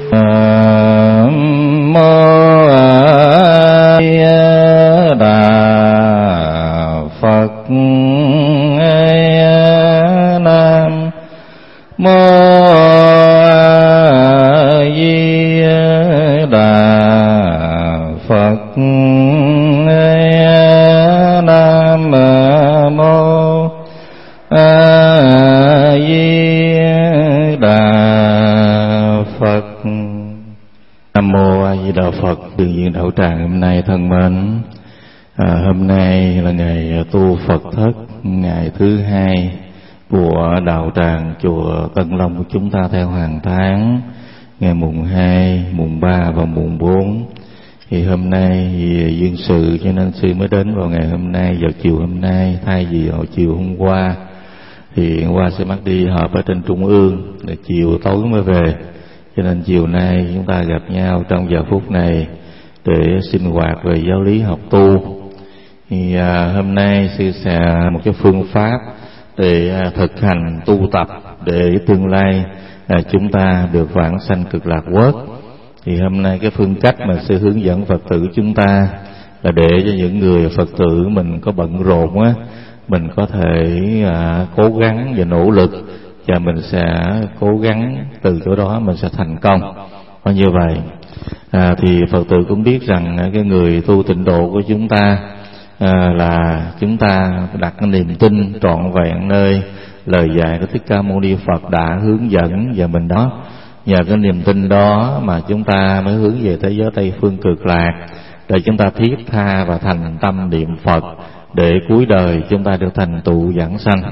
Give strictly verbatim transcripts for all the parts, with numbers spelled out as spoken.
Đạo tràng hôm nay thân mến, à, hôm nay là ngày tu Phật thất, ngày thứ hai của đạo tràng chùa Tân Long của chúng ta theo hàng tháng, ngày mùng hai, mùng ba và mùng bốn. Thì hôm nay vì duyên sự cho nên sư mới đến vào ngày hôm nay, vào chiều hôm nay, thay vì vào chiều hôm qua. Thì hôm qua sư mắc đi họp ở trên Trung ương, để chiều tối mới về, cho nên chiều nay chúng ta gặp nhau trong giờ phút này để sinh hoạt về giáo lý học tu. Thì à, hôm nay sư sẽ một cái phương pháp để à, thực hành tu tập để tương lai à, chúng ta được vãng sanh cực lạc quốc. Thì hôm nay cái phương cách mà sư hướng dẫn Phật tử chúng ta là để cho những người Phật tử mình có bận rộn á, mình có thể à, cố gắng và nỗ lực, và mình sẽ cố gắng từ chỗ đó mình sẽ thành công. Có như vậy. À, thì Phật tử cũng biết rằng cái người tu tịnh độ của chúng ta à, là chúng ta đặt cái niềm tin trọn vẹn nơi lời dạy của Thích Ca Mâu Ni Phật đã hướng dẫn, và mình đó nhờ cái niềm tin đó mà chúng ta mới hướng về thế giới Tây Phương cực lạc, để chúng ta thiết tha và thành tâm niệm Phật, để cuối đời chúng ta được thành tựu vãng sanh.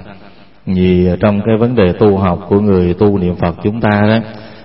Vì trong cái vấn đề tu học của người tu niệm Phật chúng ta đó,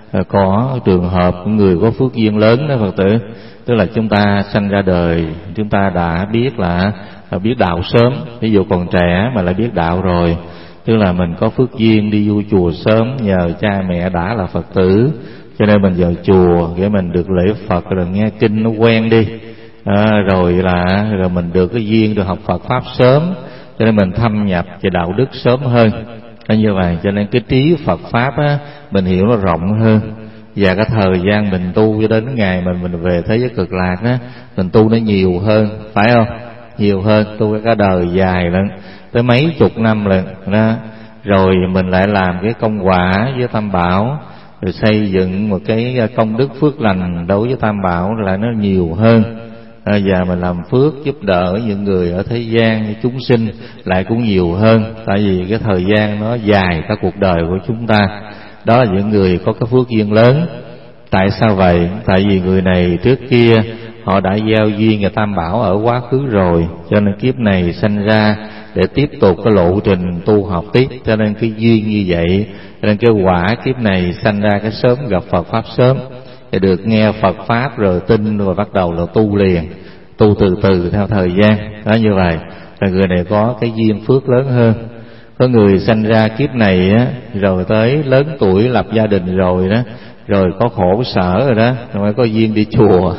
có trường hợp người có phước duyên lớn đó Phật tử, tức là chúng ta sanh ra đời, chúng ta đã biết là biết đạo sớm, ví dụ còn trẻ mà lại biết đạo rồi, tức là mình có phước duyên đi vô chùa sớm, nhờ cha mẹ đã là Phật tử, cho nên mình vào chùa để mình được lễ Phật, rồi nghe kinh nó quen đi, à, rồi là rồi mình được cái duyên được học Phật pháp sớm, cho nên mình thâm nhập về đạo đức sớm hơn. Như vậy cho nên cái trí Phật pháp á, mình hiểu nó rộng hơn, và cái thời gian mình tu cho đến ngày mình mình về thế giới cực lạc á, mình tu nó nhiều hơn, phải không? Nhiều hơn, tu cả đời dài lận, tới mấy chục năm lận đó. Rồi mình lại làm cái công quả với Tam Bảo, rồi xây dựng một cái công đức phước lành đối với Tam Bảo lại nó nhiều hơn. À, và mình làm phước giúp đỡ những người ở thế gian như chúng sinh lại cũng nhiều hơn, tại vì cái thời gian nó dài cả cuộc đời của chúng ta. Đó là những người có cái phước duyên lớn. Tại sao vậy? Tại vì người này trước kia họ đã gieo duyên và Tam Bảo ở quá khứ rồi, cho nên kiếp này sanh ra để tiếp tục cái lộ trình tu học tiếp, cho nên cái duyên như vậy, cho nên cái quả kiếp này sanh ra cái sớm gặp Phật pháp sớm, thì được nghe Phật pháp rồi tin, rồi bắt đầu là tu liền, tu từ từ theo thời gian đó. Như vậy là người này có cái duyên phước lớn hơn. Có người sanh ra kiếp này á, rồi tới lớn tuổi lập gia đình rồi đó, rồi có khổ sở rồi đó, rồi mới có duyên đi chùa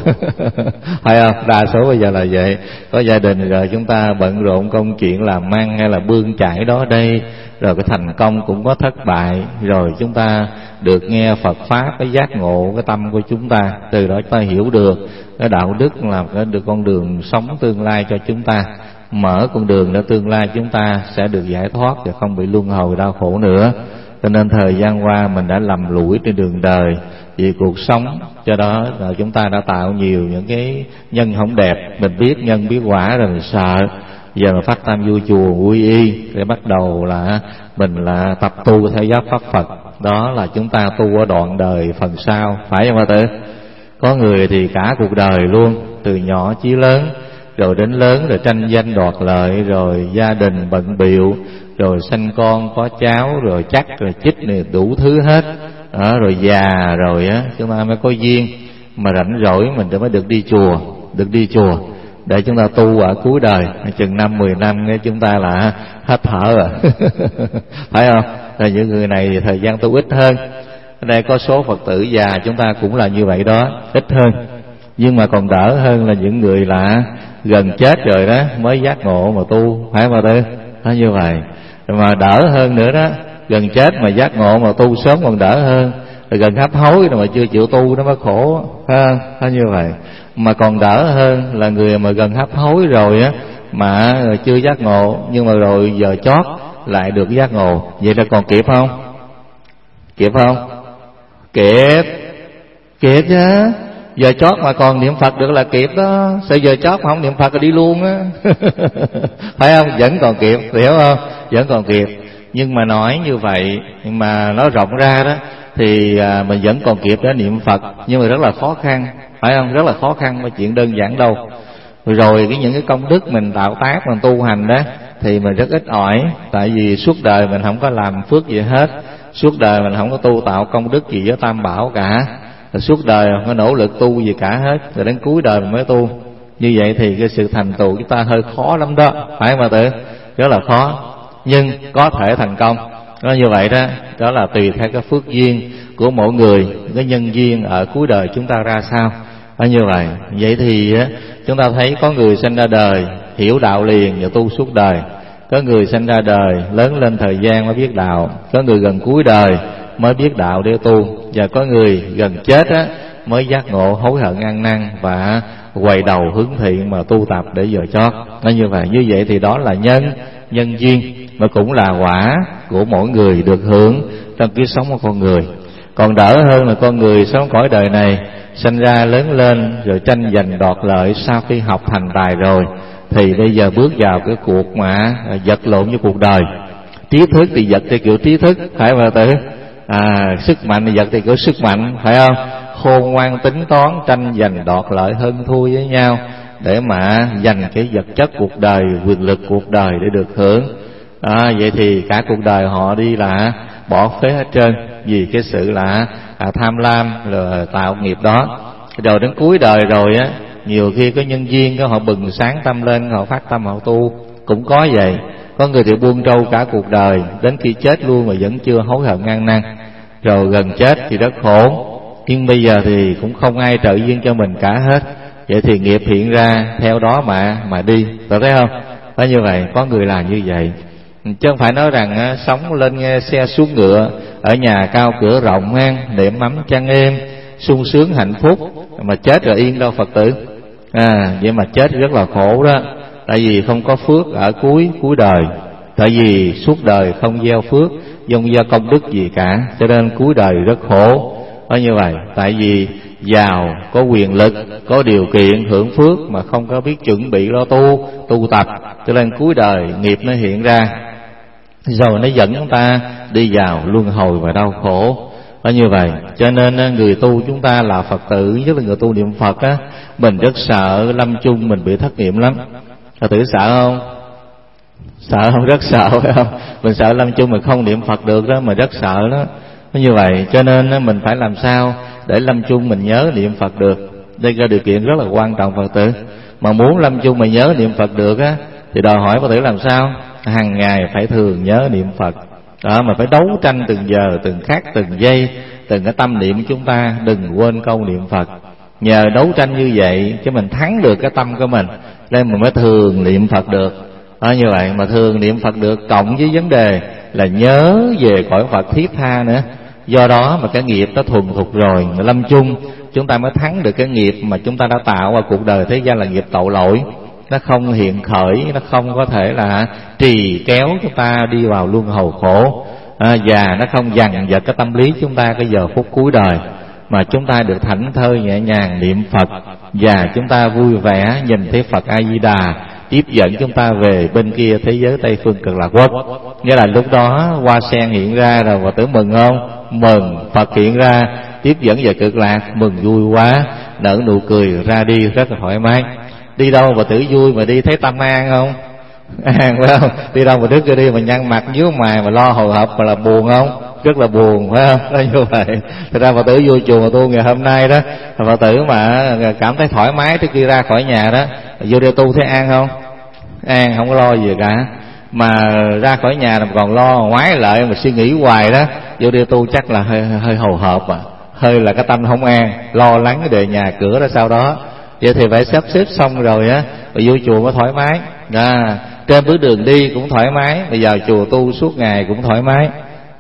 phải không? Đa số bây giờ là vậy, có gia đình rồi chúng ta bận rộn công chuyện làm ăn hay là bươn chải đó đây, rồi cái thành công cũng có thất bại, rồi chúng ta được nghe Phật pháp, cái giác ngộ cái tâm của chúng ta, từ đó chúng ta hiểu được cái đạo đức là cái được con đường sống tương lai cho chúng ta, mở con đường để tương lai chúng ta sẽ được giải thoát và không bị luân hồi đau khổ nữa. Cho nên thời gian qua mình đã lầm lũi trên đường đời vì cuộc sống, cho đó là chúng ta đã tạo nhiều những cái nhân không đẹp. Mình biết nhân biết quả rồi mình sợ, giờ mà phát tâm vô chùa quy y để bắt đầu là mình là tập tu theo giáo pháp Phật. Đó là chúng ta tu ở đoạn đời phần sau, phải không ạ tử? Có người thì cả cuộc đời luôn, từ nhỏ chí lớn, rồi đến lớn rồi tranh danh đoạt lợi, rồi gia đình bận bịu, rồi sanh con có cháu, rồi chắc rồi chích này đủ thứ hết đó, rồi già rồi á chúng ta mới có duyên mà rảnh rỗi mình mới được đi chùa, được đi chùa để chúng ta tu ở cuối đời, chừng năm mười năm nghe chúng ta là hết thở rồi phải không? Rồi những người này thì thời gian tu ít hơn. Ở đây có số Phật tử già chúng ta cũng là như vậy đó, ít hơn, nhưng mà còn đỡ hơn là những người là gần chết rồi đó mới giác ngộ mà tu, phải không tư? Nó như vậy. Mà đỡ hơn nữa đó, gần chết mà giác ngộ mà tu sớm còn đỡ hơn. Rồi gần hấp hối rồi mà chưa chịu tu nó mới khổ ha, ha như vậy. Mà còn đỡ hơn là người mà gần hấp hối rồi á mà chưa giác ngộ, nhưng mà rồi giờ chót lại được giác ngộ, vậy là còn kịp không? Kịp không? Kịp, kịp chứ. Giờ chót mà còn niệm Phật được là kịp đó. Sao giờ chót mà không niệm Phật là đi luôn á. Phải không? Vẫn còn kịp, hiểu không? Vẫn còn kịp. Nhưng mà nói như vậy, nhưng mà nói rộng ra đó thì à, mình vẫn còn kịp để niệm Phật, nhưng mà rất là khó khăn, phải không? Rất là khó khăn, mà chuyện đơn giản đâu. Rồi cái những cái công đức mình tạo tác, mình tu hành đó thì mình rất ít ỏi. Tại vì suốt đời mình không có làm phước gì hết, suốt đời mình không có tu tạo công đức gì với Tam Bảo cả, rồi suốt đời không có nỗ lực tu gì cả hết, rồi đến cuối đời mình mới tu. Như vậy thì cái sự thành tựu chúng ta hơi khó lắm đó, phải mà tự rất là khó, nhưng có thể thành công. Nó như vậy đó, đó là tùy theo cái phước duyên của mỗi người, cái nhân duyên ở cuối đời chúng ta ra sao. Nó như vậy. Vậy thì chúng ta thấy có người sinh ra đời hiểu đạo liền và tu suốt đời, có người sinh ra đời lớn lên thời gian mới biết đạo, có người gần cuối đời mới biết đạo để tu, và có người gần chết á mới giác ngộ hối hận ăn năn và quay đầu hướng thiện mà tu tập để giờ chót. Nó như vậy. Như vậy thì đó là nhân nhân duyên, mà cũng là quả của mỗi người được hưởng trong kiếp sống của con người. Còn đỡ hơn là con người sống cõi đời này, sinh ra lớn lên rồi tranh giành đoạt lợi, sau khi học thành tài rồi thì bây giờ bước vào cái cuộc mà vật lộn với cuộc đời. Trí thức thì vật theo kiểu trí thức, phải không tự? À, sức mạnh thì vật theo kiểu sức mạnh, phải không? Khôn ngoan tính toán, tranh giành đoạt lợi hơn thua với nhau để mà giành cái vật chất cuộc đời, quyền lực cuộc đời để được hưởng. À, vậy thì cả cuộc đời họ đi là bỏ phế hết trơn, vì cái sự là à, tham lam rồi tạo nghiệp đó. Rồi đến cuối đời rồi á, nhiều khi có nhân duyên có họ bừng sáng tâm lên, họ phát tâm họ tu, cũng có vậy. Có người thì buông trâu cả cuộc đời, đến khi chết luôn mà vẫn chưa hối hận ăn năn, rồi gần chết thì rất khổ. Nhưng bây giờ thì cũng không ai trợ duyên cho mình cả hết, vậy thì nghiệp hiện ra theo đó mà mà đi, có thấy không? Phải như vậy, có người là như vậy. Chứ không phải nói rằng á, sống lên nghe xe xuống ngựa, ở nhà cao cửa rộng ha, đệm ấm chăn êm, sung sướng hạnh phúc, mà chết rồi yên đâu Phật tử. À, vậy mà chết rất là khổ đó. Tại vì không có phước ở cuối cuối đời, tại vì suốt đời không gieo phước, không gieo công đức gì cả, cho nên cuối đời rất khổ. Ở như vậy, tại vì giàu, có quyền lực, có điều kiện hưởng phước mà không có biết chuẩn bị lo tu, tu tập, cho nên cuối đời nghiệp nó hiện ra, rồi nó dẫn chúng ta đi vào luân hồi và đau khổ. Ở như vậy, cho nên người tu chúng ta là Phật tử, nhất là người tu niệm Phật á, mình rất sợ lâm chung mình bị thất niệm lắm. Phật tử sợ không? Sợ không? Rất sợ, phải không? Mình sợ lâm chung mình không niệm Phật được đó, mà rất sợ đó. Như vậy, cho nên mình phải làm sao để lâm chung mình nhớ niệm Phật được. Đây là điều kiện rất là quan trọng Phật tử. Mà muốn lâm chung mà nhớ niệm Phật được á, thì đòi hỏi Phật tử làm sao? Hàng ngày phải thường nhớ niệm Phật. Đó, mà phải đấu tranh từng giờ, từng khắc, từng giây, từng cái tâm niệm của chúng ta, đừng quên câu niệm Phật. Nhờ đấu tranh như vậy chứ mình thắng được cái tâm của mình, nên mình mới thường niệm Phật được. Đó, như vậy mà thường niệm Phật được, cộng với vấn đề là nhớ về cõi Phật thiết tha nữa. Do đó mà cái nghiệp nó thuần thục rồi, lâm chung chúng ta mới thắng được cái nghiệp mà chúng ta đã tạo vào cuộc đời thế gian là nghiệp tội lỗi. Nó không hiện khởi, nó không có thể là trì kéo chúng ta đi vào luân hồi khổ, à, và nó không dằn vặt cái tâm lý chúng ta cái giờ phút cuối đời, mà chúng ta được thảnh thơi nhẹ nhàng niệm Phật, và chúng ta vui vẻ nhìn thấy Phật A Di Đà tiếp dẫn chúng ta về bên kia thế giới Tây phương Cực Lạc Quốc. Nghĩa là lúc đó hoa sen hiện ra rồi, và tưởng mừng không? Mừng. Phật hiện ra tiếp dẫn về Cực Lạc, mừng vui quá, nở nụ cười ra đi rất là thoải mái. Đi đâu mà tử vui mà đi thấy tâm an không? An, phải không? Đi đâu mà đứng kia đi mà nhăn mặt nhíu mày mà lo hồi hộp mà là buồn không? Rất là buồn, phải không? Nó như vậy. Thật ra Phật tử vô chùa mà tu ngày hôm nay đó, Phật tử mà cảm thấy thoải mái trước khi ra khỏi nhà đó, vô đeo tu thấy an không? An, không có lo gì cả. Mà ra khỏi nhà mà còn lo ngoái lại mà suy nghĩ hoài đó, vô đeo tu chắc là hơi hơi hồi hộp à, hơi là cái tâm không an, lo lắng cái đề nhà cửa đó sau đó. Vậy thì phải sắp xếp xong rồi á, rồi vô chùa mới thoải mái. À, trên bước đường đi cũng thoải mái, bây giờ chùa tu suốt ngày cũng thoải mái.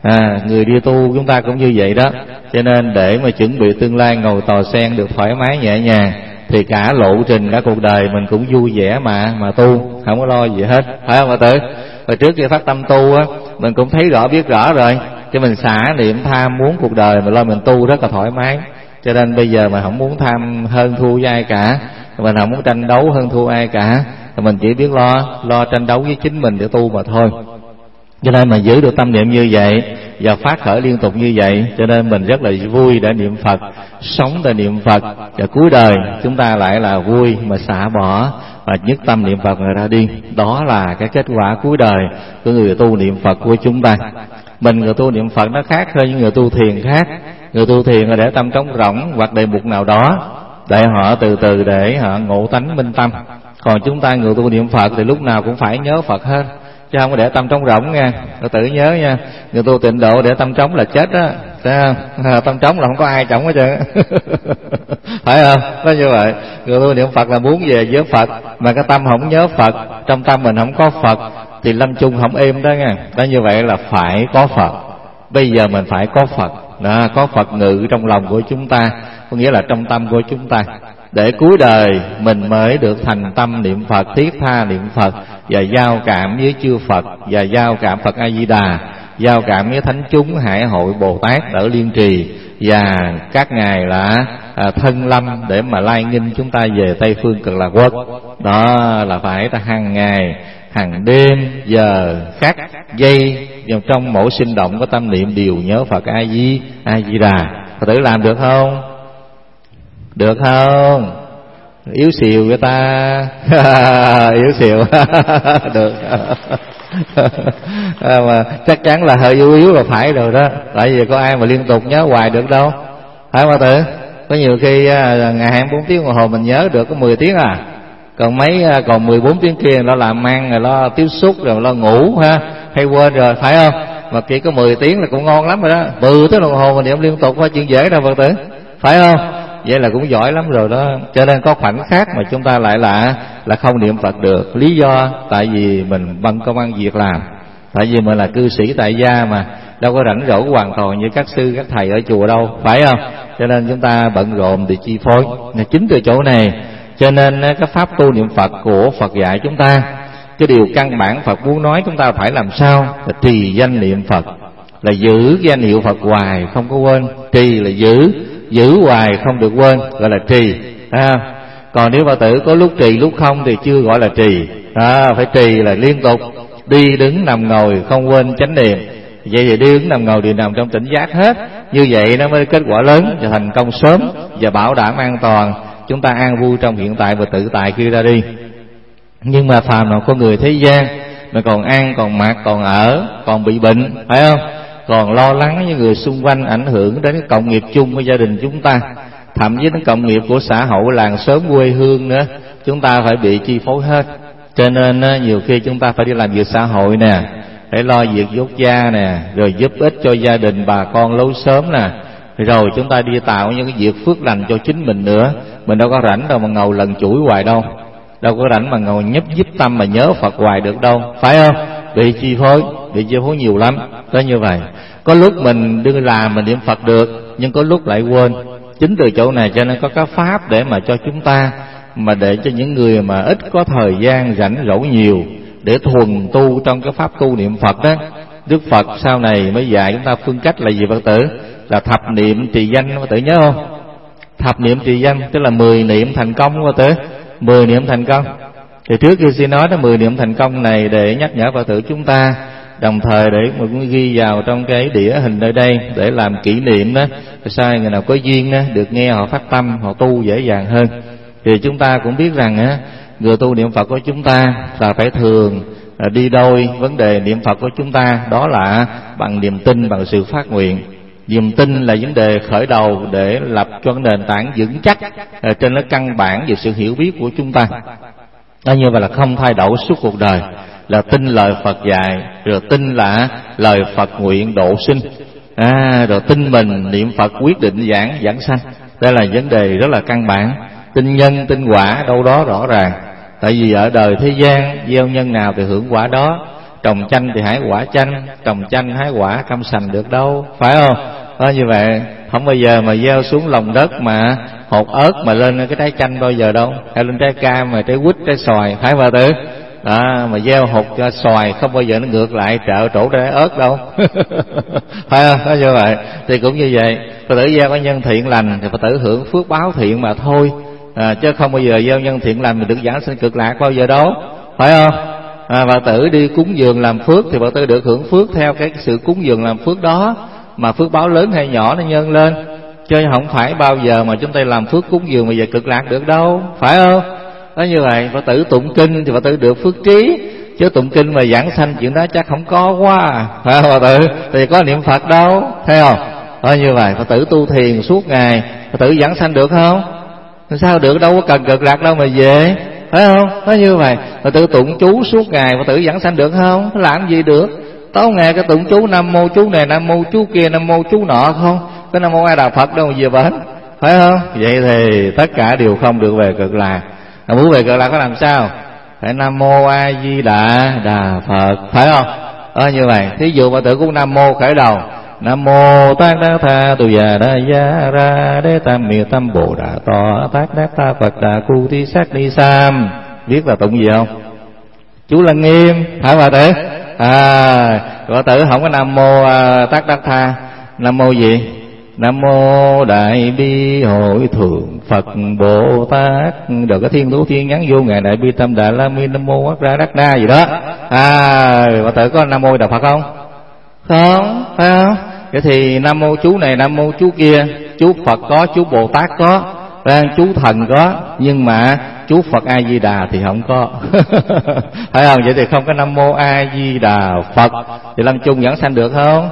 À, người đi tu chúng ta cũng như vậy đó. Cho nên để mà chuẩn bị tương lai ngồi tòa sen được thoải mái nhẹ nhàng, thì cả lộ trình cả cuộc đời mình cũng vui vẻ mà mà tu, không có lo gì hết, phải không bà Tử? Hồi trước khi phát tâm tu á, mình cũng thấy rõ biết rõ rồi, cho mình xả niệm tham muốn cuộc đời, mình lo mình tu rất là thoải mái. Cho nên bây giờ mà không muốn tham hơn thua với ai cả, mình không muốn tranh đấu hơn thua ai cả, mình chỉ biết lo lo tranh đấu với chính mình để tu mà thôi. Cho nên mà giữ được tâm niệm như vậy và phát khởi liên tục như vậy, cho nên mình rất là vui để niệm Phật, sống để niệm Phật, và cuối đời chúng ta lại là vui mà xả bỏ và nhất tâm niệm Phật người ra đi. Đó là cái kết quả cuối đời của người tu niệm Phật của chúng ta. Mình người tu niệm Phật nó khác hơn những người tu thiền khác. Người tu thiền là để tâm trống rỗng hoặc đề mục nào đó, để họ từ từ để họ ngộ tánh minh tâm. Còn chúng ta người tu niệm Phật thì lúc nào cũng phải nhớ Phật hết, chứ không có để tâm trống rỗng nha. Tôi tự nhớ nha, người tu tịnh độ để tâm trống là chết á, thấy không? Tâm trống là không có ai trống hết trơn phải không? Nó như vậy. Người tu niệm Phật là muốn về với Phật, mà cái tâm không nhớ Phật, trong tâm mình không có Phật, thì lâm chung không êm đó nha. Đó, như vậy là phải có Phật. Bây giờ mình phải có Phật đó, có Phật ngự trong lòng của chúng ta, có nghĩa là trong tâm của chúng ta, để cuối đời mình mới được thành tâm niệm Phật, thiết tha niệm Phật, và giao cảm với chư Phật, và giao cảm Phật A Di Đà, giao cảm với thánh chúng Hải Hội Bồ Tát ở Liên Trì, và các ngài là à, thân lâm để mà lai nghinh chúng ta về Tây Phương Cực Lạc Quốc. Đó là phải ta hàng ngày, hàng đêm, giờ khắc giây trong mỗi sinh động có tâm niệm đều nhớ Phật A Di A Di Đà. Phật tử làm được không? Được không? Yếu xìu người ta yếu xìu được à, mà chắc chắn là hơi yếu yếu là phải rồi đó, tại vì có ai mà liên tục nhớ hoài được đâu, phải không Tử? Có nhiều khi ngày hai mươi bốn tiếng đồng hồ mình nhớ được có mười tiếng à, còn mấy còn mười bốn tiếng kia lo làm ăn rồi lo tiếp xúc rồi lo ngủ ha, hay quên rồi, phải không? Mà chỉ có mười tiếng là cũng ngon lắm rồi đó, mười tiếng đồng hồ mình niệm liên tục có chuyện dễ đâu Phật tử, phải không? Vậy là cũng giỏi lắm rồi đó. Cho nên có khoảnh khắc mà chúng ta lại là là không niệm Phật được. Lý do tại vì mình bận công ăn việc làm, tại vì mình là cư sĩ tại gia mà, đâu có rảnh rỗi hoàn toàn như các sư các thầy ở chùa đâu, phải không? Cho nên chúng ta bận rộn thì chi phối. Chính từ chỗ này cho nên cái pháp tu niệm Phật của Phật dạy chúng ta, cái điều căn bản Phật muốn nói chúng ta phải làm sao là trì danh niệm Phật, là giữ danh hiệu Phật hoài không có quên. Trì là giữ, giữ hoài không được quên, gọi là trì, à, còn nếu bà tử có lúc trì lúc không thì chưa gọi là trì. À, phải trì là liên tục, đi đứng nằm ngồi không quên chánh niệm. Vậy thì đi đứng nằm ngồi đều nằm trong tỉnh giác hết, như vậy nó mới kết quả lớn và thành công sớm, và bảo đảm an toàn, chúng ta an vui trong hiện tại và tự tại khi ra đi. Nhưng mà phàm nào có người thế gian mà còn ăn còn mặc còn ở còn bị bệnh, phải không? Còn lo lắng với người xung quanh, ảnh hưởng đến cái cộng nghiệp chung của gia đình chúng ta, thậm chí đến cộng nghiệp của xã hội, làng xóm quê hương nữa, chúng ta phải bị chi phối hết. Cho nên nhiều khi chúng ta phải đi làm việc xã hội nè, phải lo việc dốt gia nè, rồi giúp ích cho gia đình bà con lối xóm nè, rồi chúng ta đi tạo những cái việc phước lành cho chính mình nữa. Mình đâu có rảnh đâu mà ngồi lần chuỗi hoài đâu, đâu có rảnh mà ngồi nhấp giúp tâm mà nhớ Phật hoài được đâu, phải không? Bị chi phối, bị chi phối nhiều lắm. Đó, như vậy có lúc mình đương làm mình niệm Phật được, nhưng có lúc lại quên. Chính từ chỗ này cho nên có cái pháp để mà cho chúng ta, mà để cho những người mà ít có thời gian rảnh rỗi nhiều để thuần tu trong cái pháp tu niệm Phật đó, Đức Phật sau này mới dạy chúng ta phương cách là gì Phật tử? Là thập niệm trì danh, Phật tử nhớ không? Thập niệm trì danh tức là mười niệm thành công, Phật tử. Mười niệm thành công. Thì trước khi xin nói đó, mười niệm thành công này để nhắc nhở Phật tử chúng ta, đồng thời để mình cũng ghi vào trong cái đĩa hình nơi đây để làm kỷ niệm đó, sai người nào có duyên đó được nghe họ phát tâm, họ tu dễ dàng hơn. Thì chúng ta cũng biết rằng á, người tu niệm Phật của chúng ta là phải thường đi đôi vấn đề niệm Phật của chúng ta, đó là bằng niềm tin, bằng sự phát nguyện. Niềm tin là vấn đề khởi đầu để lập cho cái nền tảng vững chắc trên cái căn bản về sự hiểu biết của chúng ta. Đó, như vậy là không thay đổi suốt cuộc đời, là tin lời Phật dạy, rồi tin là lời Phật nguyện độ sinh, à, rồi tin mình niệm Phật quyết định giảng giảng sanh. Đây là vấn đề rất là căn bản. Tin nhân tin quả đâu đó rõ ràng, tại vì ở đời thế gian gieo nhân nào thì hưởng quả đó, Trồng chanh thì hái quả chanh, trồng chanh hái quả cam sành được đâu, phải không? Đó, như vậy không bao giờ mà gieo xuống lòng đất mà hột ớt mà lên cái trái chanh bao giờ đâu, hay lên trái cam mà trái quýt trái xoài, phải Phật tử? Đó, mà gieo hột cho xoài không bao giờ nó ngược lại trợ trổ trái ớt đâu. Phải không? Đó, như vậy thì cũng như vậy, Phật tử gieo có nhân thiện lành thì Phật tử hưởng phước báo thiện mà thôi, à, chứ không bao giờ gieo nhân thiện lành mình được giảng sinh cực lạc bao giờ đâu, phải không? À, Phật tử đi cúng dường làm phước thì Phật tử được hưởng phước theo cái sự cúng dường làm phước đó, mà phước báo lớn hay nhỏ nó nhân lên, chứ không phải bao giờ mà chúng ta làm phước cúng dường mà về cực lạc được đâu, phải không? Đó, như vậy Phật tử tụng kinh thì Phật tử được phước trí, chứ tụng kinh mà giảng sanh chuyện đó chắc không có quá, phải không Phật tử? Thì có niệm Phật đâu, thấy không? Đó, như vậy Phật tử tu thiền suốt ngày, Phật tử giảng sanh được không? Sao được, đâu có cần cực lạc đâu mà về, phải không? Nó như vậy. Phật tử tụng chú suốt ngày, Phật tử giảng sanh được không? Làm gì được? Tối ngày cái tụng chú nam mô chú này, nam mô chú kia, nam mô chú nọ không? Cái nam mô A Đà Phật đâu mà về bển, phải không? Vậy thì tất cả đều không được về cực lạc. Mà muốn về cực lạc có làm sao? Phải nam mô A Di Đà Đà Phật, phải không? Đó, như vậy. Thí dụ Phật tử cũng nam mô khởi đầu, nam mô tác đa tha tu già đa gia ra đế tam miêu tam bồ đà tọa tác đa ta Phật đà cu thi sát ni sam, biết là tụng gì không? Chú Lăng Nghiêm, phải Phật tử? À, Phật tử không có nam mô à, tác đa tha, nam mô gì? Nam mô Đại Bi Hội Thượng Phật Bồ Tát, được cái thiên thú thiên nhắn vô ngài Đại Bi Tâm Đà La Mi Nam Mô Ác Ra Đắc Đa gì đó. À, Phật tử có nam mô Đà Phật không? Không, phải không? Vậy thì nam mô chú này, nam mô chú kia, chú Phật có, chú Bồ Tát có, chú thần có, nhưng mà chú Phật A Di Đà thì không có. Phải không? Vậy thì không có nam mô A Di Đà Phật thì lâm chung giảng sanh được không?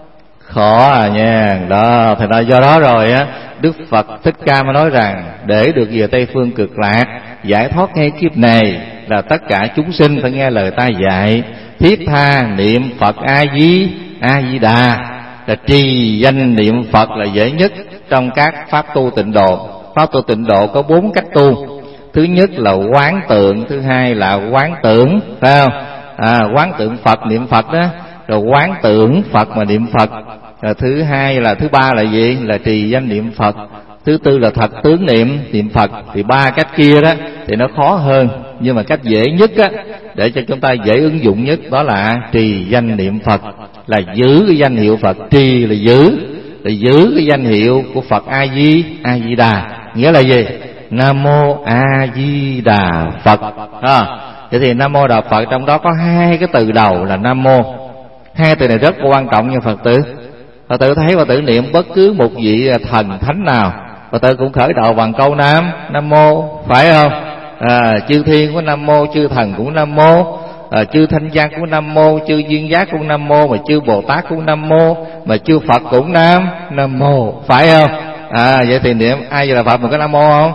Khó à nha. Đó, thì đó, do đó rồi á, Đức Phật Thích Ca mới nói rằng để được về Tây Phương Cực Lạc, giải thoát ngay kiếp này, là tất cả chúng sinh phải nghe lời ta dạy, thiết tha niệm Phật A Di A Di Đà, là trì danh niệm Phật là dễ nhất trong các pháp tu tịnh độ. Pháp tu tịnh độ có bốn cách tu. Thứ nhất là quán tượng, thứ hai là quán tưởng, phải không? À, quán tượng Phật, niệm Phật đó, rồi quán tưởng Phật mà niệm Phật. Rồi thứ hai là thứ ba là gì? Là trì danh niệm Phật. Thứ tư là thật tướng niệm niệm Phật. Thì ba cách kia đó thì nó khó hơn, nhưng mà cách dễ nhất á, để cho chúng ta dễ ứng dụng nhất, đó là trì danh niệm Phật, là giữ cái danh hiệu Phật. Trì là giữ, là giữ cái danh hiệu của Phật A Di A Di Đà. Nghĩa là gì? Nam mô A Di Đà Phật. À, vậy thì nam mô Đà Phật trong đó có hai cái từ đầu là nam mô. Hai từ này rất quan trọng nha Phật tử. Phật tử thấy Phật tử niệm bất cứ một vị thần thánh nào, Phật tử cũng khởi đầu bằng câu nam nam mô, phải không? À, chư thiên của nam mô, chư thần cũng nam mô, à, chư thanh văn cũng nam mô, chư duyên giác cũng nam mô, mà chư Bồ Tát cũng nam mô, mà chư Phật cũng nam nam mô, phải không? À, vậy thì niệm ai là Phật mình có nam mô không?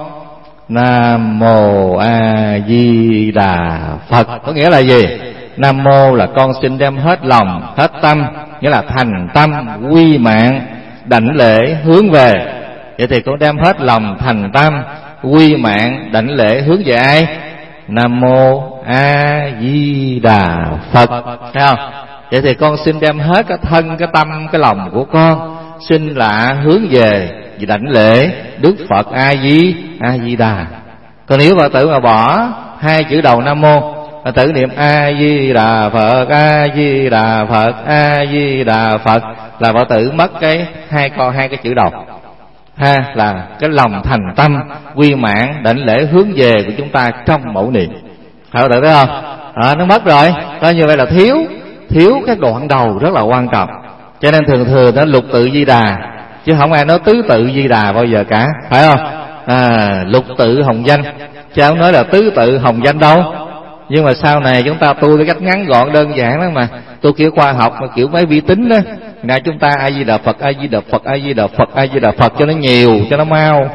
Nam mô A Di Đà Phật có nghĩa là gì? Nam mô là con xin đem hết lòng, hết tâm, nghĩa là thành tâm, quy mạng, đảnh lễ hướng về. Vậy thì con đem hết lòng, thành tâm, quy mạng, đảnh lễ hướng về ai? Nam mô A Di Đà Phật, thấy không? Vậy thì con xin đem hết cái thân, cái tâm, cái lòng của con, xin là hướng về vì đảnh lễ Đức Phật A Di A Di Đà. Còn nếu Phật tử mà bỏ hai chữ đầu nam mô, Phật tử niệm A Di Đà Phật, A Di Đà Phật, A Di Đà Phật, là Phật tử mất cái hai con hai cái chữ đầu. Ha, là cái lòng thành tâm, quy mạng, đảnh lễ hướng về của chúng ta trong mẫu niệm. Phật tử thấy không? À, nó mất rồi. Đó, như vậy là thiếu thiếu cái đoạn đầu rất là quan trọng. Cho nên thường thường nó lục tự Di Đà, chứ không ai nói tứ tự Di Đà bao giờ cả, phải không? À, lục tự hồng danh, chứ không nói là tứ tự hồng danh đâu. Nhưng mà sau này chúng ta tu cái cách ngắn gọn đơn giản lắm mà, tu kiểu khoa học mà kiểu máy vi tính đó. Ngày chúng ta A Di Đà Phật, A Di Đà Phật, A Di Đà Phật, A Di Đà Phật cho nó nhiều, cho nó mau.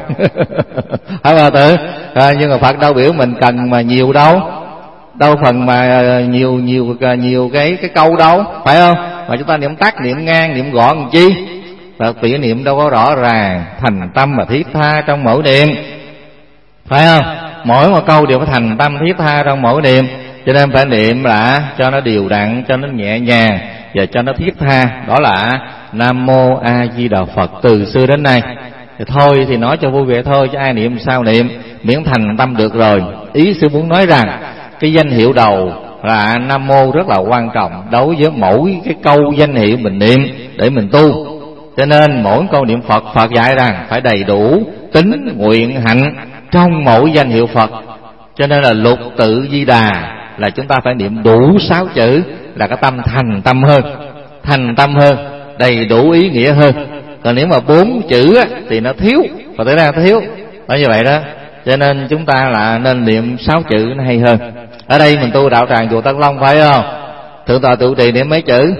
Phải không tử? À, nhưng mà Phật đâu biểu mình cần mà nhiều đâu, đâu phần mà nhiều nhiều nhiều cái cái câu đâu, phải không? Mà chúng ta niệm tắt, niệm ngang, niệm gọn làm chi? Phật tỉ niệm đâu có rõ ràng, thành tâm mà thiết tha trong mỗi niệm, phải không? Mỗi một câu đều phải thành tâm thiết tha trong mỗi niệm. Cho nên phải niệm là cho nó đều đặn, cho nó nhẹ nhàng và cho nó thiết tha. Đó là Nam Mô A Di Đà Phật từ xưa đến nay. Thì thôi thì nói cho vui vẻ thôi, chứ ai niệm sao niệm, miễn thành tâm được rồi. Ý sư muốn nói rằng cái danh hiệu đầu là Nam Mô rất là quan trọng đối với mỗi cái câu danh hiệu mình niệm để mình tu. Cho nên mỗi câu niệm Phật, Phật dạy rằng phải đầy đủ tính, nguyện, hạnh trong mỗi danh hiệu Phật. Cho nên là Lục Tự Di Đà là chúng ta phải niệm đủ sáu chữ, là cái tâm thành tâm hơn, thành tâm hơn, đầy đủ ý nghĩa hơn. Còn nếu mà bốn chữ á, thì nó thiếu, và tới ra nó thiếu. Đó như vậy đó. Cho nên chúng ta là nên niệm sáu chữ nó hay hơn. Ở đây mình tu đạo tràng chùa Tân Long phải không? Thượng tọa trụ trì niệm mấy chữ?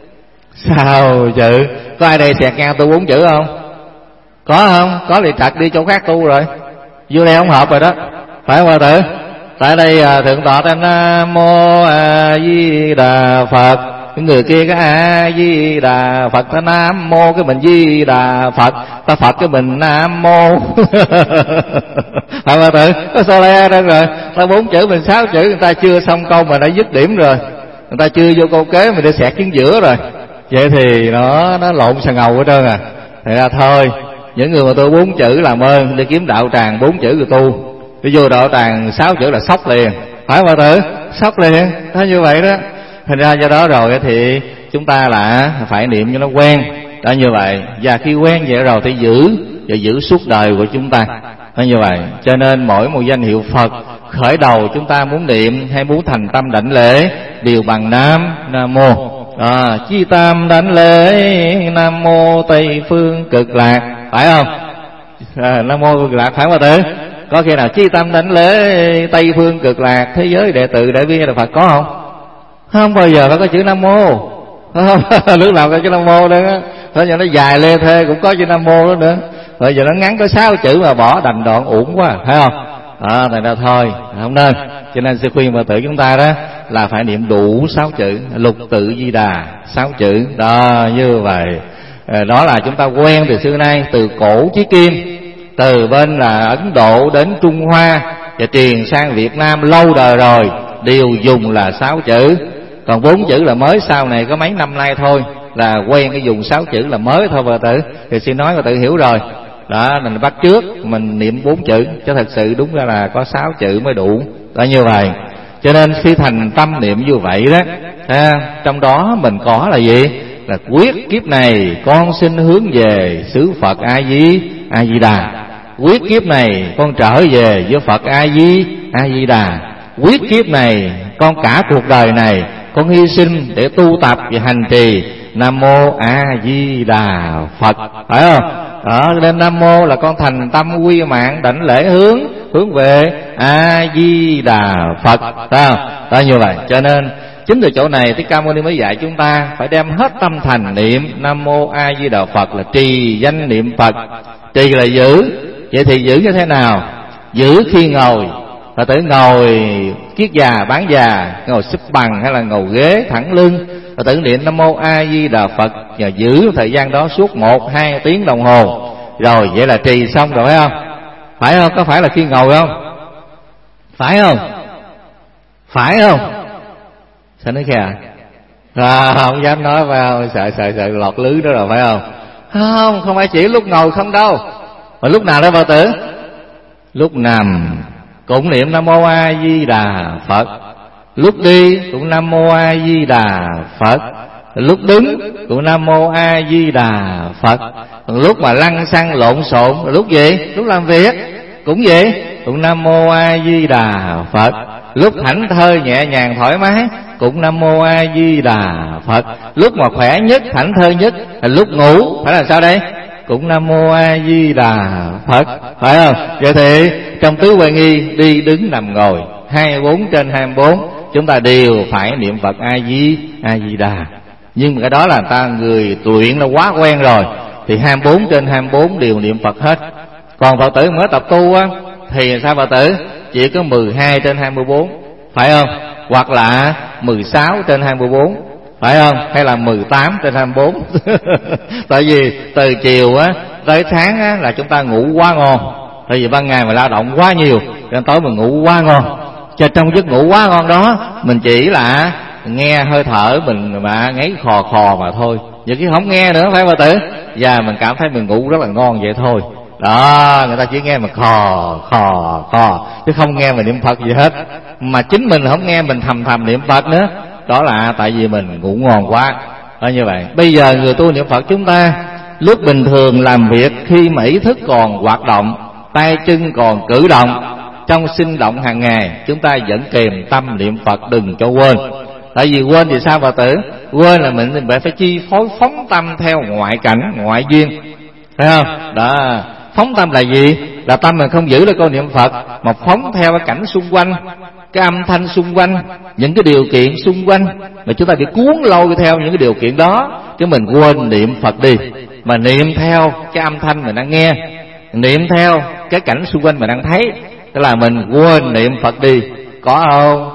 Sao chữ? Có ai đây xẹt ngang tu bốn chữ không? Có không? Có thì trật đi chỗ khác tu rồi. Vô đây không hợp rồi đó. Phải không bà tử? Tại đây à, thượng tọa tên Nam Mô A Di Đà Phật. Cái người kia cái A Di Đà Phật, ta Nam Mô cái mình Di Đà Phật, ta Phật cái mình Nam Mô. Phải bà tử? Có sao le đó rồi. Ta bốn chữ mình sáu chữ, người ta chưa xong câu mà đã dứt điểm rồi. Người ta chưa vô câu kế mình đã xẹt chính giữa rồi. Vậy thì nó nó lộn xà ngầu hết trơn à. Thì ra thôi, những người mà tu bốn chữ làm ơn đi kiếm đạo tràng bốn chữ rồi tu. Đi vô đạo tràng sáu chữ là sốc liền. Phải bà tử? Sốc liền. Thế như vậy đó. Thành ra do đó rồi thì chúng ta là phải niệm cho nó quen. Đó như vậy. Và khi quen vậy rồi thì giữ, và giữ suốt đời của chúng ta. Đó như vậy. Cho nên mỗi một danh hiệu Phật khởi đầu chúng ta muốn niệm hay muốn thành tâm đảnh lễ đều bằng Nam Nam Mô. À, chi tam đảnh lễ Nam Mô Tây Phương Cực Lạc. Phải không? À, Nam Mô Cực Lạc phải không bà tử? Có khi nào chi tam đảnh lễ Tây Phương Cực Lạc thế giới đệ tử đại viên Đạo Phật có không? Không bao giờ phải có chữ Nam Mô. Lúc nào có chữ Nam Mô đó. Bây giờ nó dài lê thê cũng có chữ Nam Mô đó nữa. Bây giờ nó ngắn có sáu chữ mà bỏ đành đoạn uổng quá, phải không? À, thành ra thôi, không nên. Cho nên sư khuyên bà tử chúng ta đó là phải niệm đủ sáu chữ, Lục Tự Di Đà sáu chữ. Đó, như vậy. À, đó là chúng ta quen từ xưa nay, từ cổ chí kim, từ bên là Ấn Độ đến Trung Hoa và truyền sang Việt Nam lâu đời rồi, đều dùng là sáu chữ. Còn bốn chữ là mới sau này có mấy năm nay thôi, là quen cái dùng sáu chữ là mới thôi bà tử. Thì xin nói bà tử hiểu rồi. Đó, mình bắt trước mình niệm bốn chữ, chứ thật sự đúng ra là có sáu chữ mới đủ. Đó như vậy. Cho nên khi thành tâm niệm như vậy đó, ha, trong đó mình có là gì? Là quyết kiếp này con xin hướng về xứ Phật A Di A Di Đà. Quyết kiếp này con trở về với Phật A Di A Di Đà. Quyết kiếp này con cả cuộc đời này con hy sinh để tu tập và hành trì Nam Mô A Di Đà Phật. Phải không? Đó, nên Nam Mô là con thành tâm quy mạng đảnh lễ hướng hướng về A Di Đà Phật. Phải không? Đó như vậy. Cho nên chính từ chỗ này Thích Ca Mâu Ni mới dạy chúng ta phải đem hết tâm thành niệm Nam Mô A Di Đà Phật, là trì danh niệm Phật. Trì là giữ. Vậy thì giữ như thế nào? Giữ khi ngồi, Phật tử ngồi kiết già bán già, ngồi xếp bằng hay là ngồi ghế thẳng lưng, Phật tử niệm Nam Mô A Di Đà Phật và giữ thời gian đó suốt một hai tiếng đồng hồ. Rồi vậy là trì xong rồi phải không? Phải không? Có phải là khi ngồi không? Phải không? Phải không? Sao nói kìa? À, không dám nói phải không? Sợ sợ sợ lọt lưới đó rồi phải không? Không, không phải chỉ lúc ngồi không đâu. Mà lúc nào đó Phật tử? Lúc nằm cũng niệm Nam Mô A Di Đà Phật, lúc đi cũng Nam Mô A Di Đà Phật, lúc đứng cũng Nam Mô A Di Đà Phật. Lúc mà lăn xăng lộn xộn lúc gì? Lúc làm việc cũng vậy, cũng Nam Mô A Di Đà Phật. Lúc thảnh thơi nhẹ nhàng thoải mái cũng Nam Mô A Di Đà Phật. Lúc mà khỏe nhất, thảnh thơi nhất là lúc ngủ, phải làm sao đây? Cũng Nam Mô A Di Đà Phật. Phải không? Vậy thì trong tứ huệ nghi đi đứng nằm ngồi hai mươi bốn trên hai mươi bốn chúng ta đều phải niệm Phật A Di A Di Đà. Nhưng mà cái đó là ta người luyện là quá quen rồi, thì hai mươi bốn trên hai mươi bốn đều niệm Phật hết. Còn Phật tử mới tập tu á thì sao Phật tử? Chỉ có mười hai trên hai mươi bốn, phải không? Hoặc là mười sáu trên hai mươi bốn, phải không? Hay là mười tám trên hai mươi bốn. Tại vì từ chiều á tới sáng á là chúng ta ngủ quá ngon. Tại vì ban ngày mà lao động quá nhiều, nên tối mình ngủ quá ngon. Cho trong giấc ngủ quá ngon đó, mình chỉ là nghe hơi thở mình mà ngáy khò khò mà thôi, những cái không nghe nữa, phải không bà tử? Và mình cảm thấy mình ngủ rất là ngon vậy thôi. Đó, người ta chỉ nghe mà khò khò khò chứ không nghe mình niệm Phật gì hết. Mà chính mình không nghe mình thầm thầm niệm Phật nữa, đó là tại vì mình ngủ ngon quá. Đó như vậy. Bây giờ người tu niệm Phật chúng ta lúc bình thường làm việc, khi mà ý thức còn hoạt động, tay chân còn cử động, trong sinh động hàng ngày, chúng ta vẫn kèm tâm niệm Phật, đừng cho quên. Tại vì quên thì sao bà tử? Quên là mình phải chi phối phóng tâm theo ngoại cảnh, ngoại duyên, thấy không? Đó, phóng tâm là gì? Là tâm mình không giữ được câu niệm Phật, mà phóng theo cái cảnh xung quanh, cái âm thanh xung quanh, những cái điều kiện xung quanh, mà chúng ta bị cuốn lâu theo những cái điều kiện đó, chứ mình quên niệm Phật đi. Mà niệm theo cái âm thanh mình đang nghe, niệm theo cái cảnh xung quanh mình đang thấy, tức là mình quên niệm Phật đi. Có không?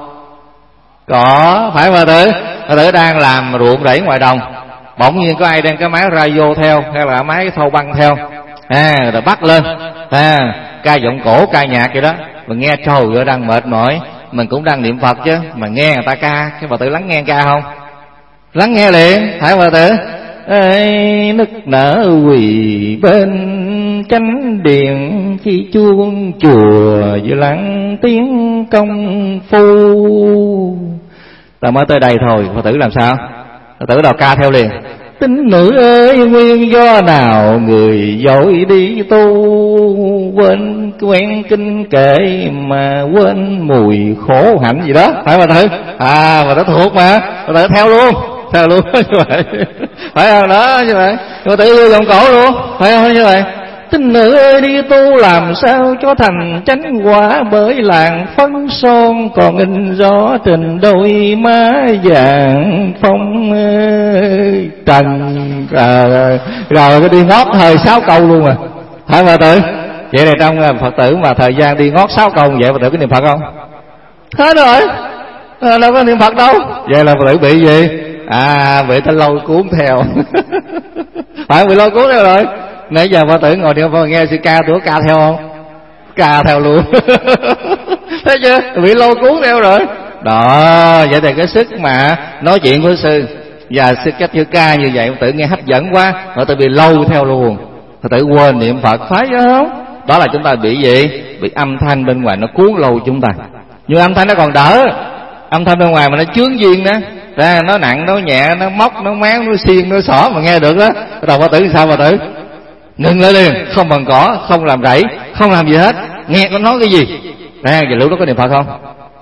Có, phải bà tử? Bà tử đang làm ruộng rẫy ngoài đồng, bỗng nhiên có ai đem cái máy radio theo, hay là máy thâu băng theo, à, rồi bắt lên, à, ca giọng cổ, ca nhạc vậy đó. Mình nghe trời ơi đang mệt mỏi, mình cũng đang niệm Phật chứ, mà nghe người ta ca, cái bà tử lắng nghe ca không? Lắng nghe liền, phải bà tử? Ê, nức nở quỳ bên cánh điện, khi chuông chùa vừa lắng tiếng công phu. Ta mới tới đây thôi, Phật tử làm sao? Phật tử đào ca theo liền. Tín nữ ơi, nguyên do nào người dội đi tu, quên quen kinh kệ mà quên mùi khổ hạnh gì đó, phải bà tử? À, bà tử thuộc mà, bà tử theo luôn, theo luôn như vậy, phải không? Đó như vậy, bà tử yêu giọng cổ luôn, phải không? Như vậy. Tín nữ ơi, đi tu làm sao cho thành chánh quả, bởi làng phấn son còn in gió trên đôi má vàng phong trần. Rồi rồi cái đi ngót thời sáu câu luôn à, phải bà tử? Vậy này trong Phật tử mà thời gian đi ngót sáu câu vậy, bà tử có niệm Phật không? Hết rồi, à, đâu có niệm Phật đâu. Vậy là bà tử bị gì? À, bị ta lôi cuốn theo. Phải bị lôi cuốn theo rồi. Nãy giờ bà tử ngồi niệm Phật nghe sư ca, tôi có ca theo không? Ca theo luôn. Thấy chưa? Bị lôi cuốn theo rồi. Đó, vậy thì cái sức mà nói chuyện với sư và sư cách chữ ca như vậy, bà tử nghe hấp dẫn quá, bà tử bị lâu theo luôn, bà tử quên niệm Phật, phải không? Đó là chúng ta bị gì? Bị âm thanh bên ngoài nó cuốn lâu chúng ta. Nhưng âm thanh nó còn đỡ, âm thanh bên ngoài mà nó chướng duyên đó, ra nó nặng, nó nhẹ, nó móc, nó méo, nó xiên, nó xỏ mà nghe được đó. Đầu bà tử thì sao bà tử? Ngừng lại liền, không bằng cỏ, không làm rẫy, không làm gì hết, nghe có nói cái gì. À, giờ lúc đó có niệm Phật không?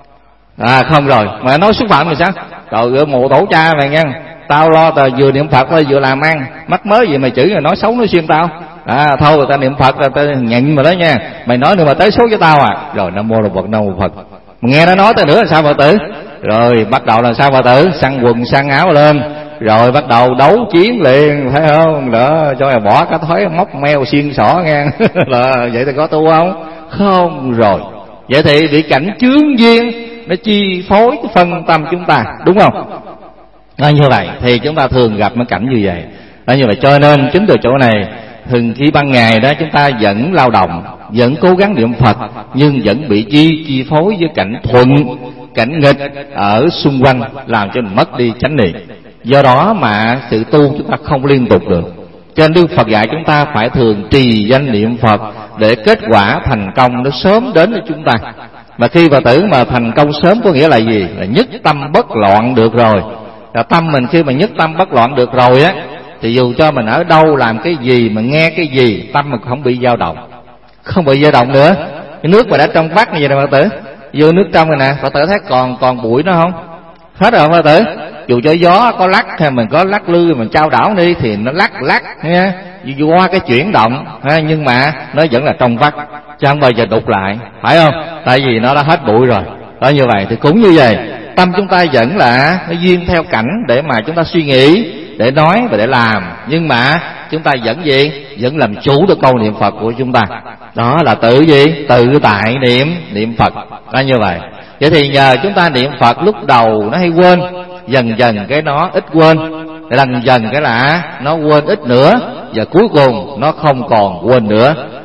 À không rồi, mà nói xúc phạm thì sao? Trời ơi, mộ tổ cha mày nghe, tao lo tao vừa niệm Phật thôi, vừa làm ăn, mắc mới gì mày chửi rồi nói xấu nói xuyên tao. À thôi người ta niệm Phật rồi ta nhận mà đó nha, mày nói nữa mà tới số với tao à. Rồi Nam mô Đà Phật, Nam mô Phật. Mà nghe nó nói tới nữa là sao bà tử? Rồi bắt đầu là sao bà tử? Săn quần săn áo lên, rồi bắt đầu đấu chiến liền, phải không? Đó, cho mày bỏ cái thói móc meo xiên xỏ nghe. Là vậy thì có tu không? Không rồi. Vậy thì bị cảnh chướng duyên nó chi phối cái phân tâm chúng ta, đúng không? À, như vậy thì chúng ta thường gặp mấy cảnh như vậy. À, như vậy cho nên chính từ chỗ này, thường khi ban ngày đó chúng ta vẫn lao động, vẫn cố gắng niệm Phật, nhưng vẫn bị chi chi phối với cảnh thuận, cảnh nghịch ở xung quanh, làm cho mình mất đi chánh niệm. Do đó mà sự tu chúng ta không liên tục được. Cho nên Đức Phật dạy chúng ta phải thường trì danh niệm Phật để kết quả thành công nó sớm đến với chúng ta. Mà khi Phật tử mà thành công sớm có nghĩa là gì? Là nhất tâm bất loạn được rồi. Là tâm mình khi mà nhất tâm bất loạn được rồi á, thì dù cho mình ở đâu làm cái gì, mà nghe cái gì, tâm mình không bị dao động, không bị dao động nữa. Cái nước mà đã trong vắt như vậy nè Phật tử, vô nước trong này nè, Phật tử thấy còn còn bụi nó không? Hết rồi Phật tử. Dù cho gió có lắc hay mình có lắc lư mình trao đảo đi thì nó lắc lắc nha, qua cái chuyển động ha, nhưng mà nó vẫn là trong vắt, chứ không bao giờ đục lại, phải không? Tại vì nó đã hết bụi rồi. Đó, như vậy thì cũng như vậy, tâm chúng ta vẫn là nó duyên theo cảnh để mà chúng ta suy nghĩ, để nói và để làm, nhưng mà chúng ta vẫn gì? Vẫn làm chủ được câu niệm Phật của chúng ta. Đó là tự gì? Tự tại niệm niệm Phật. Đó, như vậy. Vậy thì nhờ chúng ta niệm Phật lúc đầu nó hay quên, dần dần cái nó ít quên, dần dần cái là nó quên ít nữa, và cuối cùng nó không còn quên nữa.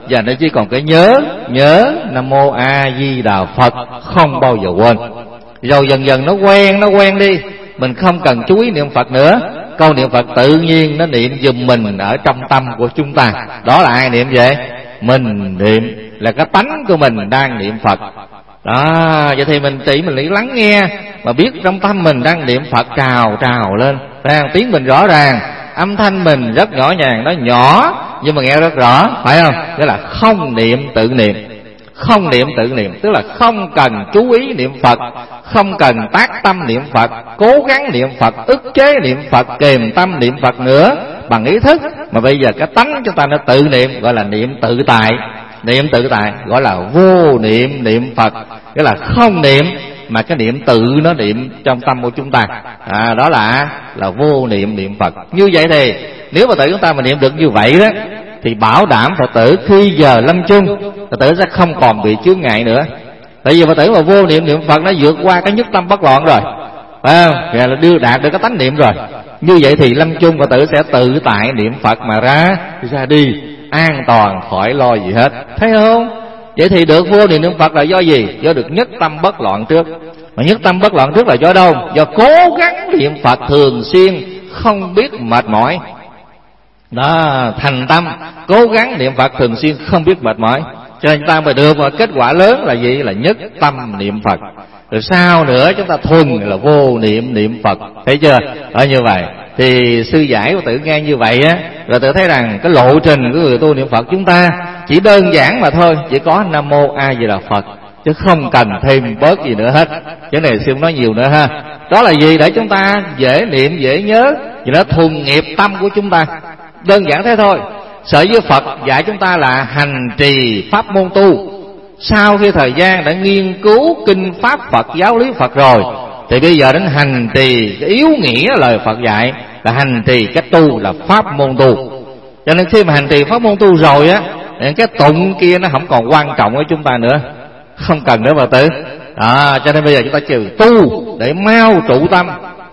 Và nó chỉ còn cái nhớ, nhớ Nam Mô A Di Đà Phật, không bao giờ quên. Rồi dần dần nó quen, nó quen đi, mình không cần chú ý niệm Phật nữa. Câu niệm Phật tự nhiên nó niệm giùm mình ở trong tâm của chúng ta. Đó là ai niệm vậy? Mình niệm, là cái tánh của mình đang niệm Phật. Đó, vậy thì mình chỉ mình lắng nghe mà biết trong tâm mình đang niệm Phật trào trào lên. Đang tiếng mình rõ ràng, âm thanh mình rất nhỏ nhàng, nó nhỏ nhưng mà nghe rất rõ, phải không? Tức là không niệm tự niệm. Không niệm tự niệm tức là không cần chú ý niệm Phật, không cần tác tâm niệm Phật, cố gắng niệm Phật, ức chế niệm Phật, kềm tâm niệm Phật nữa bằng ý thức. Mà bây giờ cái tánh chúng ta nó tự niệm, gọi là niệm tự tại. Niệm tự tại gọi là vô niệm niệm Phật, tức là không niệm mà cái niệm tự nó niệm trong tâm của chúng ta. À, đó là là vô niệm niệm Phật. Như vậy thì nếu mà tự chúng ta mà niệm được như vậy đó, thì bảo đảm Phật tử khi giờ lâm chung, Phật tử sẽ không còn bị chướng ngại nữa. Tại vì Phật tử mà vô niệm niệm Phật nó vượt qua cái nhất tâm bất loạn rồi, phải không? Rồi là đưa đạt được cái tánh niệm rồi. Như vậy thì lâm chung Phật tử sẽ tự tại niệm Phật mà ra ra đi an toàn, khỏi lo gì hết. Thấy không? Vậy thì được vô niệm niệm Phật là do gì? Do được nhất tâm bất loạn trước. Mà nhất tâm bất loạn trước là do đâu? Do cố gắng niệm Phật thường xuyên, không biết mệt mỏi. Đó, thành tâm cố gắng niệm Phật thường xuyên, không biết mệt mỏi, cho nên ta mới được một kết quả lớn là gì? Là nhất tâm niệm Phật. Rồi sau nữa chúng ta thuần là vô niệm niệm Phật. Thấy chưa? Ở như vậy thì sư giải của tự nghe như vậy á, rồi tự thấy rằng cái lộ trình của người tu niệm Phật chúng ta chỉ đơn giản mà thôi, chỉ có Nam Mô A Di Đà Phật, chứ không cần thêm bớt gì nữa hết. Cái này sư không nói nhiều nữa ha. Đó là gì? Để chúng ta dễ niệm dễ nhớ, vì nó thuần nghiệp tâm của chúng ta. Đơn giản thế thôi. Sở với Phật dạy chúng ta là hành trì pháp môn tu. Sau khi thời gian đã nghiên cứu kinh pháp Phật, giáo lý Phật rồi, thì bây giờ đến hành trì cái yếu nghĩa lời Phật dạy, là hành trì cách tu, là pháp môn tu. Cho nên khi mà hành trì pháp môn tu rồi á, cái tụng kia nó không còn quan trọng với chúng ta nữa, không cần nữa Phật tử. À, cho nên bây giờ chúng ta trừ tu để mau trụ tâm,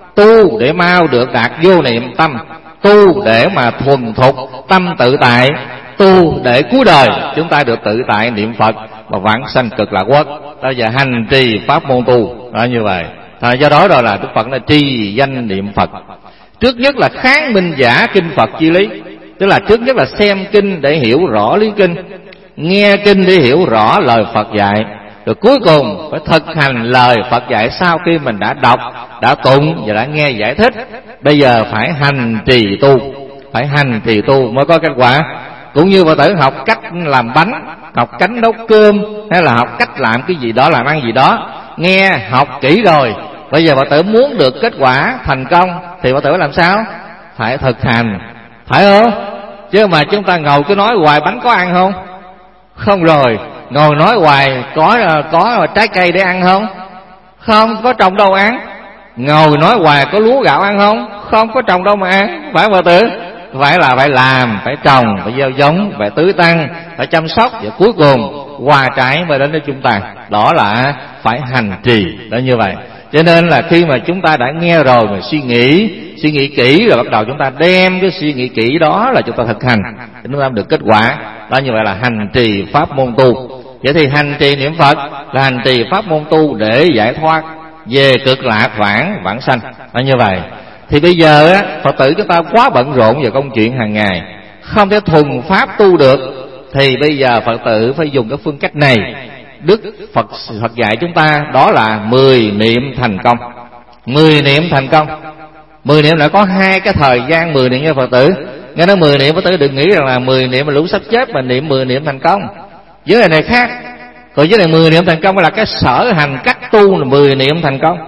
tu để mau được đạt vô niệm tâm, tu để mà thuần thục tâm tự tại, tu để cuối đời chúng ta được tự tại niệm Phật và vãng sanh cực lạc quốc. Đó giờ hành trì pháp môn tu. Đó như vậy. À, do đó rồi là Đức Phật là trì danh niệm Phật. Trước nhất là kháng minh giả kinh Phật chi lý, tức là trước nhất là xem kinh để hiểu rõ lý kinh, nghe kinh để hiểu rõ lời Phật dạy, rồi cuối cùng phải thực hành lời Phật dạy sau khi mình đã đọc, đã tụng và đã nghe giải thích. Bây giờ phải hành trì tu, phải hành trì tu mới có kết quả. Cũng như Phật tử học cách làm bánh, học cách nấu cơm, hay là học cách làm cái gì đó, làm ăn gì đó, nghe học kỹ rồi, bây giờ Phật tử muốn được kết quả thành công thì Phật tử làm sao? Phải thực hành, phải không? Chứ mà chúng ta ngồi cứ nói hoài bánh có ăn không? Không rồi. Ngồi nói hoài có có trái cây để ăn không? Không có trồng đâu ăn. Ngồi nói hoài có lúa gạo ăn không? Không có trồng đâu mà ăn. Phải Phật tử? Phải là phải làm, phải trồng, phải gieo giống, phải tưới tăng, phải chăm sóc, và cuối cùng hoa trái mới đến với chúng ta. Đó là phải hành trì. Đó như vậy. Cho nên là khi mà chúng ta đã nghe rồi mà suy nghĩ, suy nghĩ kỹ rồi bắt đầu chúng ta đem cái suy nghĩ kỹ đó là chúng ta thực hành, để chúng ta được kết quả. Đó như vậy là hành trì pháp môn tu. Vậy thì hành trì niệm Phật là hành trì pháp môn tu để giải thoát về cực lạc vãng vãng sanh. Đó như vậy. Thì bây giờ á, Phật tử chúng ta quá bận rộn về công chuyện hàng ngày, không thể thuần pháp tu được, thì bây giờ Phật tử phải dùng cái phương cách này. Đức Phật Phật dạy chúng ta đó là mười niệm thành công. Mười niệm thành công. Mười niệm lại có hai cái thời gian mười niệm cho Phật tử. Nghe nói mười niệm Phật tử đừng nghĩ rằng là mười niệm mà lũ sắp chết mà niệm mười niệm thành công. Dưới này này khác. Còn dưới này mười niệm thành công là cái sở hành cách tu là mười niệm thành công.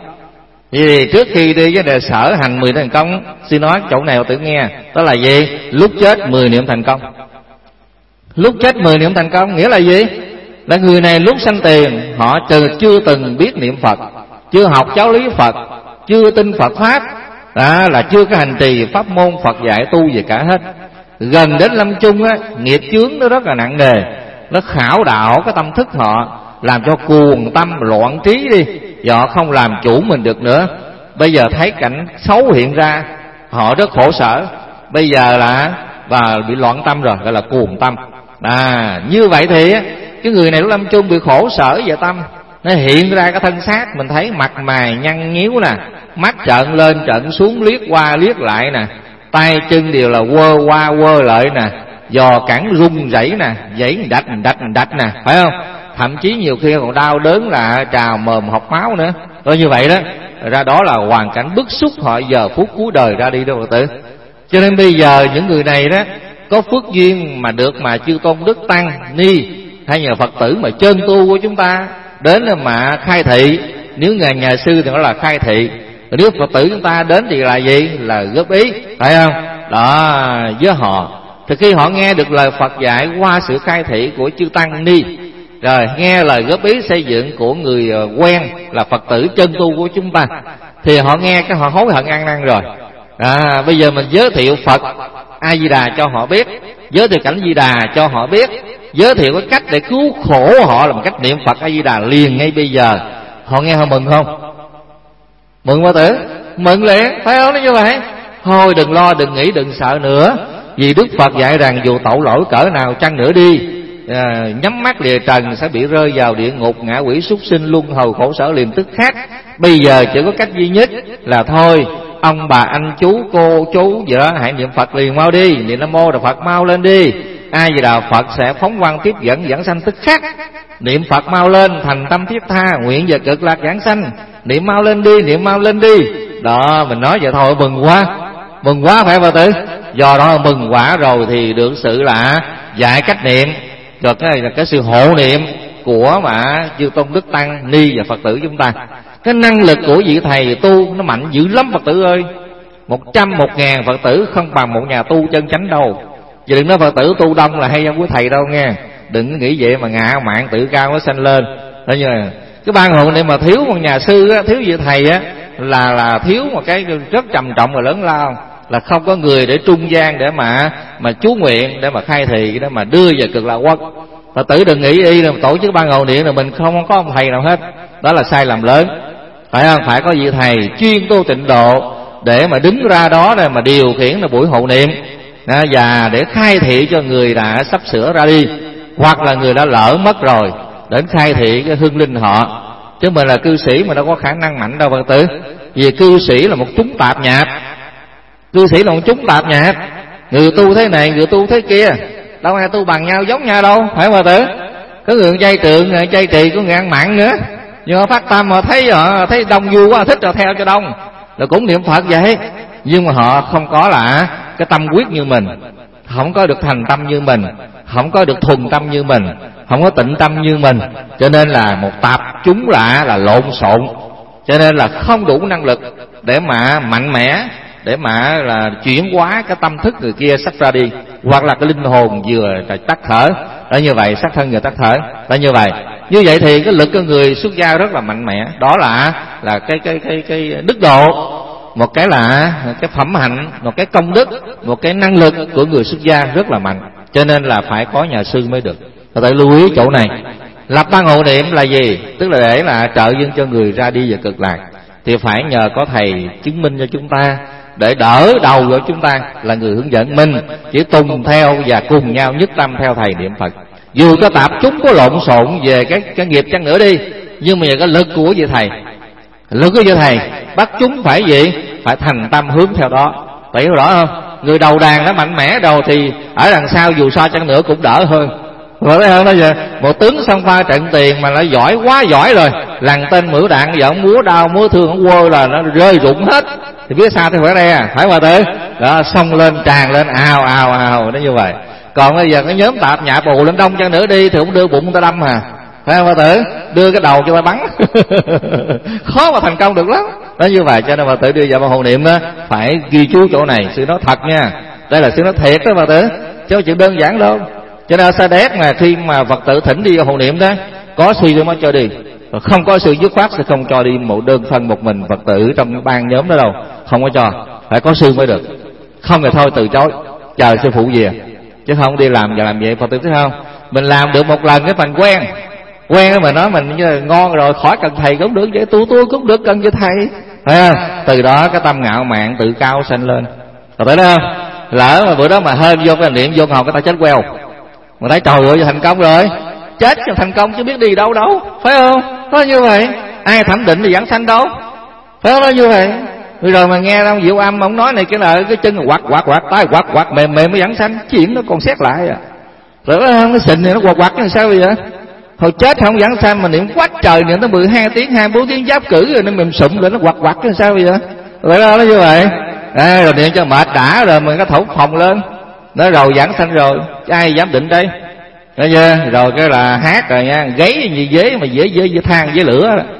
Vì trước khi đi với đề sở hành mười niệm thành công, xin nói chỗ này Phật tử nghe, đó là gì? Lúc chết mười niệm thành công. Lúc chết mười niệm thành công nghĩa là gì? Là người này lúc sanh tiền họ chưa từng biết niệm Phật, chưa học giáo lý Phật, chưa tin Phật pháp, đó là chưa có hành trì pháp môn Phật dạy tu gì cả hết. Gần đến lâm chung á, nghiệp chướng nó rất là nặng nề, nó khảo đạo cái tâm thức họ, làm cho cuồng tâm loạn trí đi, và họ không làm chủ mình được nữa. Bây giờ thấy cảnh xấu hiện ra, họ rất khổ sở. Bây giờ là và bị loạn tâm rồi, gọi là cuồng tâm. À, như vậy thì cái người này lúc lâm chung bị khổ sở về tâm, nó hiện ra cái thân xác, mình thấy mặt mày nhăn nhíu nè, mắt trợn lên trợn xuống, liếc qua liếc lại nè, tay chân đều là quơ qua quơ lại nè, giò cẳng rung rẩy nè, dãy đạch đạch đạch nè, phải không? Thậm chí nhiều khi còn đau đớn là trào mồm học máu nữa. Rồi như vậy đó, ra đó là hoàn cảnh bức xúc họ giờ phút cuối đời ra đi đó Phật tử. Cho nên bây giờ những người này đó có phước duyên mà được mà chư tôn đức tăng ni hay nhờ Phật tử mà chân tu của chúng ta đến mà khai thị. Nếu nhà nhà sư thì nó là khai thị, nếu Phật tử chúng ta đến thì là gì? Là góp ý, phải không? Đó, với họ thì khi họ nghe được lời Phật dạy qua sự khai thị của chư tăng ni, rồi nghe lời góp ý xây dựng của người quen là Phật tử chân tu của chúng ta, thì họ nghe cái họ hối hận ăn năn rồi. À, bây giờ mình giới thiệu Phật A Di Đà cho họ biết, giới thiệu cảnh Di Đà cho họ biết, giới thiệu cái cách để cứu khổ họ là một cách niệm Phật A Di Đà liền ngay bây giờ. Họ nghe họ mừng không? Mừng Phật tử, mừng liền, phải không? Nó như vậy. Thôi đừng lo, đừng nghĩ, đừng sợ nữa, vì Đức Phật dạy rằng dù tội lỗi cỡ nào chăng nữa đi, à, nhắm mắt lìa trần sẽ bị rơi vào địa ngục, ngạ quỷ súc sinh luân hồi khổ sở liền tức khắc. Bây giờ chỉ có cách duy nhất là thôi, ông bà anh chú cô chú gì đó hãy niệm Phật liền mau đi, niệm Nam Mô Đà Phật mau lên đi, ai gì Đà Phật sẽ phóng quang tiếp dẫn giảng sanh tức khắc. Niệm Phật mau lên, thành tâm thiết tha, nguyện về cực lạc giảng sanh, niệm mau lên đi, niệm mau lên đi. Đó, mình nói vậy thôi mừng quá, mừng quá phải Phật tử. Do đó mừng quả rồi thì được sự là dạy cách niệm, rồi cái này là cái sự hộ niệm của mà chư tôn đức tăng ni và Phật tử chúng ta. Cái năng lực của vị thầy tu nó mạnh dữ lắm Phật tử ơi. Một trăm một ngàn Phật tử không bằng một nhà tu chân chánh đâu. Chứ đừng nói Phật tử tu đông là hay hơn quý thầy đâu nghe. Đừng nghĩ vậy mà ngạ mạn tự cao nó sanh lên. Đó như là cái ban hộ niệm mà thiếu một nhà sư á, thiếu vị thầy á, là là thiếu một cái rất trầm trọng và lớn lao, là không có người để trung gian để mà mà chú nguyện, để mà khai thị, để mà đưa về cực lạc quốc. Phật tử đừng nghĩ y là tổ chức ban hộ niệm là mình không có ông thầy nào hết, đó là sai lầm lớn, phải không? Phải có vị thầy chuyên tu tịnh độ để mà đứng ra đó để mà điều khiển là buổi hộ niệm, và để khai thị cho người đã sắp sửa ra đi, hoặc là người đã lỡ mất rồi, đến khai thị cái hương linh họ. Chứ mình là cư sĩ mà đâu có khả năng mạnh đâu Phật tử. Vì cư sĩ là một chúng tạp nhạp, cư sĩ là một chúng tạp nhạp, người tu thế này, người tu thế kia, đâu ai tu bằng nhau giống nhau đâu, phải Phật tử. Có người chay trượng, người chay trì, có người ăn mặn nữa, nhưng mà phát tâm họ thấy họ thấy đông vui quá, thích rồi theo cho đông, là cũng niệm Phật vậy. Nhưng mà họ không có là cái tâm quyết như mình, không có được thành tâm như mình, không có được thuần tâm như mình, không có tịnh tâm như mình, cho nên là một tạp chúng lạ, là lộn xộn, cho nên là không đủ năng lực để mà mạnh mẽ, để mà là chuyển hóa cái tâm thức người kia sắp ra đi, hoặc là cái linh hồn vừa tắt thở. Đó như vậy, sắc thân vừa tắt thở. Đó như vậy, như vậy thì cái lực của người xuất gia rất là mạnh mẽ. Đó là là cái cái cái cái đức độ, một cái là cái phẩm hạnh, một cái công đức, một cái năng lực của người xuất gia rất là mạnh. Cho nên là phải có nhà sư mới được. Và phải lưu ý chỗ này. Lập ban hộ niệm là gì? Tức là để là trợ duyên cho người ra đi về cực lạc, thì phải nhờ có thầy chứng minh cho chúng ta, để đỡ đầu của chúng ta là người hướng dẫn. Mình chỉ tùng theo và cùng nhau nhất tâm theo thầy niệm Phật. Dù có tạp chúng có lộn xộn về cái cái nghiệp chăng nữa đi, nhưng mà nhờ cái lực của vị thầy, lực của vị thầy bắt chúng phải gì? Phải thành tâm hướng theo đó. Phải hiểu rõ không? Người đầu đàn nó mạnh mẽ đầu thì ở đằng sau dù sao chăng nữa cũng đỡ hơn. Rồi thấy không? Nói giờ một tướng song pha trận tiền mà nó giỏi quá giỏi rồi, lằn tên mửa đạn giờ ông múa đau múa thương ông quơ là nó rơi rụng hết, thì biết sao thì phải đây à, phải Phật tử. Đó, xông lên tràn lên ào ào ào, nó như vậy. Còn bây giờ cái nhóm tạp nhạp bù lên đông chăng nữa đi thì cũng đưa bụng ta đâm à, phải không Phật tử? Đưa cái đầu cho ta bắn khó mà thành công được lắm. Đó như vậy, cho nên Phật tử đưa vào hộ niệm đó phải ghi chú chỗ này. Sư nói thật nha, đây là sư nói thiệt đó Phật tử, chứ không chuyện đơn giản đâu. Cho nên Sa Đéc mà khi mà Phật tử thỉnh đi vào hộ niệm đó, có sư mới cho đi, rồi không có sự dứt khoát sẽ không cho đi một đơn thân một mình Phật tử trong ban nhóm đó đâu, không có cho, phải có sư mới được. Không thì thôi từ chối, chờ sư phụ về, chứ không đi làm và làm vậy Phật tử thấy không? Mình làm được một lần cái phần quen, quen mà nói mình ngon rồi, khỏi cần thầy cũng được, vậy tu tôi cũng được, cần cho thầy, phải không? Từ đó cái tâm ngạo mạn tự cao sanh lên. Phật tử thấy không? Lỡ mà bữa đó mà hơn vô cái niệm vô ngồi cái ta chết queo, mà thấy trời ơi thành công rồi, chết cho thành công chứ biết đi đâu đâu, phải không? Nó như vậy. Ai thẩm định thì giảng sanh đâu, phải không? Nó như vậy. Bây giờ mà nghe ông Diệu Âm ông nói này cái là cái chân quạt quạt quạt tay quạt quạt mềm mềm mới giảng sanh, chuyện nó còn xét lại à. Rồi nó xịn thì nó quạt quạt như sao bây giờ? Hồi chết không giảng sanh mà niệm quá trời, niệm tới mười hai tiếng hai mươi bốn tiếng giáp cử rồi nó mềm sụm rồi nó quạt quạt như sao bây giờ? Rồi đó nó như vậy. À, rồi niệm cho mệt đã rồi mình có thổi phòng lên, nó rồi giảng sanh rồi, ai dám định đây? Thấy chưa? Rồi cái là hát rồi nha, gáy như dế mà dế dế dế than dế lửa đó.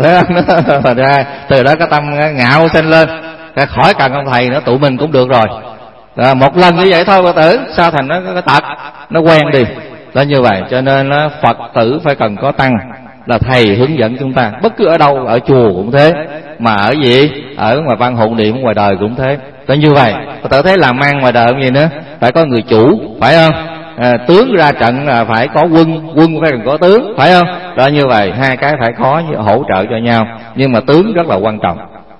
Rồi ra từ đó cái tâm ngạo sanh lên, cái khỏi cần ông thầy nữa, tụi mình cũng được rồi. Rồi một lần như vậy thôi Phật tử, sao thành nó cái tật, nó quen đi. Đó như vậy, cho nên nó Phật tử phải cần có tăng là thầy hướng dẫn chúng ta, bất cứ ở đâu, ở chùa cũng thế, mà ở gì, ở ngoài văn hộ niệm ngoài đời cũng thế. Đó như vậy, Phật tử thấy làm ăn ngoài đời không gì nữa, phải có người chủ, phải không? À, tướng ra trận là phải có quân, quân phải cần có tướng, phải không? Đó như vậy, hai cái phải có hỗ trợ cho nhau, nhưng mà tướng rất là quan trọng.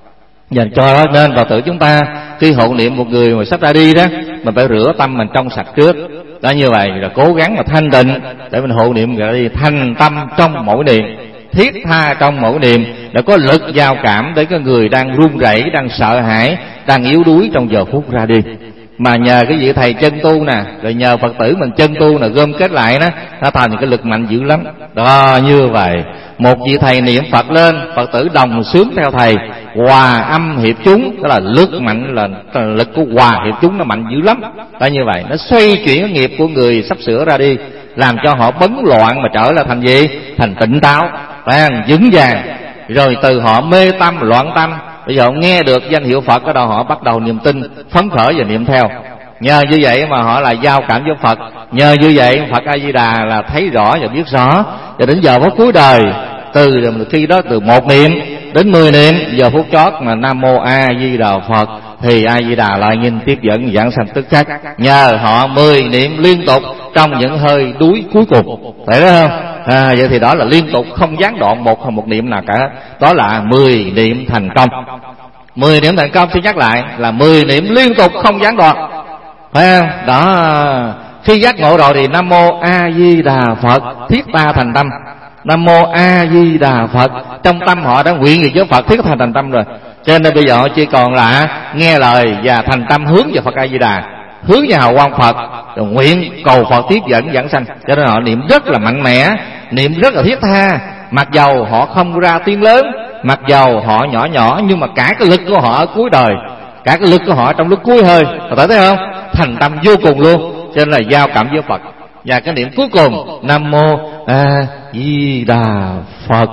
Và cho đó nên Phật tử chúng ta khi hộ niệm một người mà sắp ra đi đó, mình phải rửa tâm mình trong sạch trước. Đó như vậy là cố gắng mà thanh tịnh để mình hộ niệm ra đi, thành tâm trong mỗi niệm, thiết tha trong mỗi niệm, để có lực giao cảm tới cái người đang run rẩy, đang sợ hãi, đang yếu đuối trong giờ phút ra đi. Mà nhờ cái vị thầy chân tu nè, rồi nhờ Phật tử mình chân tu nè, gom kết lại đó, nó thành cái lực mạnh dữ lắm. Đó như vậy, một vị thầy niệm Phật lên, Phật tử đồng sướng theo thầy, hòa âm hiệp chúng, đó là lực mạnh, là lực của hòa hiệp chúng nó mạnh dữ lắm. Đó như vậy, nó xoay chuyển cái nghiệp của người sắp sửa ra đi, làm cho họ bấn loạn mà trở lại thành gì? Thành tỉnh táo, phải vững vàng. Rồi từ họ mê tâm, loạn tâm, bây giờ họ nghe được danh hiệu Phật, ở đâu họ bắt đầu niềm tin, phấn khởi và niệm theo. Nhờ như vậy mà họ là giao cảm với Phật. Nhờ như vậy Phật A Di Đà là thấy rõ và biết rõ. Và đến giờ phút cuối đời, từ khi đó từ một niệm đến mười niệm, giờ phút chót mà Nam Mô A Di Đà Phật, thì A Di Đà lại nhìn tiếp dẫn giảng sanh tức khắc. Nhờ họ mười niệm liên tục trong những hơi đuối cuối cùng, phải đó không? À, vậy thì đó là liên tục không gián đoạn một một niệm nào cả. Đó là mười niệm thành công. Mười niệm thành công, xin nhắc lại là mười niệm liên tục không gián đoạn, phải không? Đó, khi giác ngộ rồi thì Nam Mô A Di Đà Phật, thiết ta thành tâm. Nam Mô A Di Đà Phật, trong tâm họ đã nguyện gì với Phật, thiết thành thành tâm rồi. Cho nên bây giờ họ chỉ còn là nghe lời và thành tâm hướng vào Phật A Di Đà, hướng vào hào quang Phật, rồi nguyện cầu Phật tiếp dẫn giảng sanh. Cho nên họ niệm rất là mạnh mẽ, niệm rất là thiết tha. Mặc dầu họ không ra tiếng lớn, mặc dầu họ nhỏ nhỏ, nhưng mà cả cái lực của họ ở cuối đời, cả cái lực của họ trong lúc cuối hơi, Phật thấy không? Thành tâm vô cùng luôn. Cho nên là giao cảm với Phật. Và cái niệm cuối cùng Nam Mô A Di Đà Phật,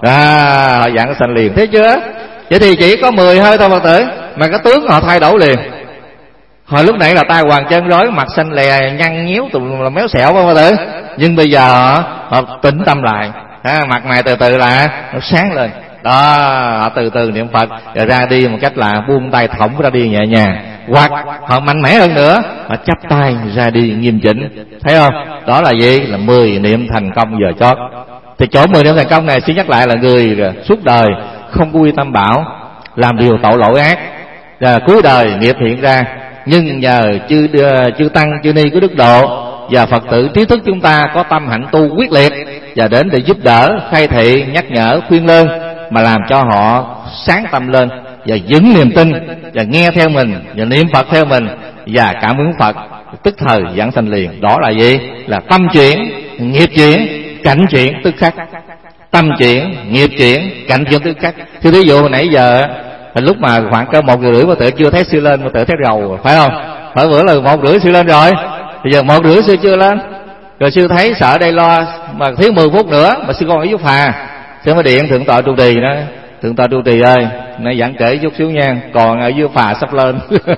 à, họ giảng sanh liền, thấy chưa? Vậy thì chỉ có mười hơi thôi Phật tử, mà cái tướng họ thay đổi liền. Hồi lúc nãy là tay hoàng chân rối, mặt xanh lè, nhăn nhíu, tụi là méo xẹo Phật tử. Nhưng bây giờ họ, họ tĩnh tâm lại, à, mặt mày từ từ là nó sáng lên. Đó, họ từ từ niệm Phật rồi ra đi một cách là buông tay thõng ra đi nhẹ nhàng. Hoặc họ mạnh mẽ hơn nữa, họ chắp tay ra đi nghiêm chỉnh, thấy không? Đó là gì? Là mười niệm thành công giờ chót. Thì chỗ mười niệm thành công này xin nhắc lại là người suốt đời không quy tâm bảo, làm điều tội lỗi ác, rồi cuối đời nghiệp hiện ra. Nhưng nhờ chư chư tăng chư ni có đức độ và Phật tử trí thức chúng ta có tâm hạnh tu quyết liệt, và đến để giúp đỡ, khai thị, nhắc nhở, khuyên lơn, mà làm cho họ sáng tâm lên và vững niềm tin, và nghe theo mình, và niệm Phật theo mình, và cảm ứng Phật, tức thời giảng sanh liền. Đó là gì? Là tâm chuyển, nghiệp chuyển, cảnh chuyển tức khắc. Tâm chuyển, nghiệp chuyển, cảnh chuyển tức khắc. Thì ví dụ nãy giờ lúc mà khoảng cỡ một giờ rưỡi mà tự chưa thấy sư lên, mà tự thấy rầu, phải không? Phải bữa là một rưỡi sư lên rồi, bây giờ một rưỡi sư chưa lên, rồi sư thấy sợ đây lo mà thiếu mười phút nữa mà sư con ở giúp phà, sư mới điện thượng tọa trụ trì đó: thượng tọa trụ trì ơi, nay giảng kể chút xíu nha, còn ở dưới phà sắp lên.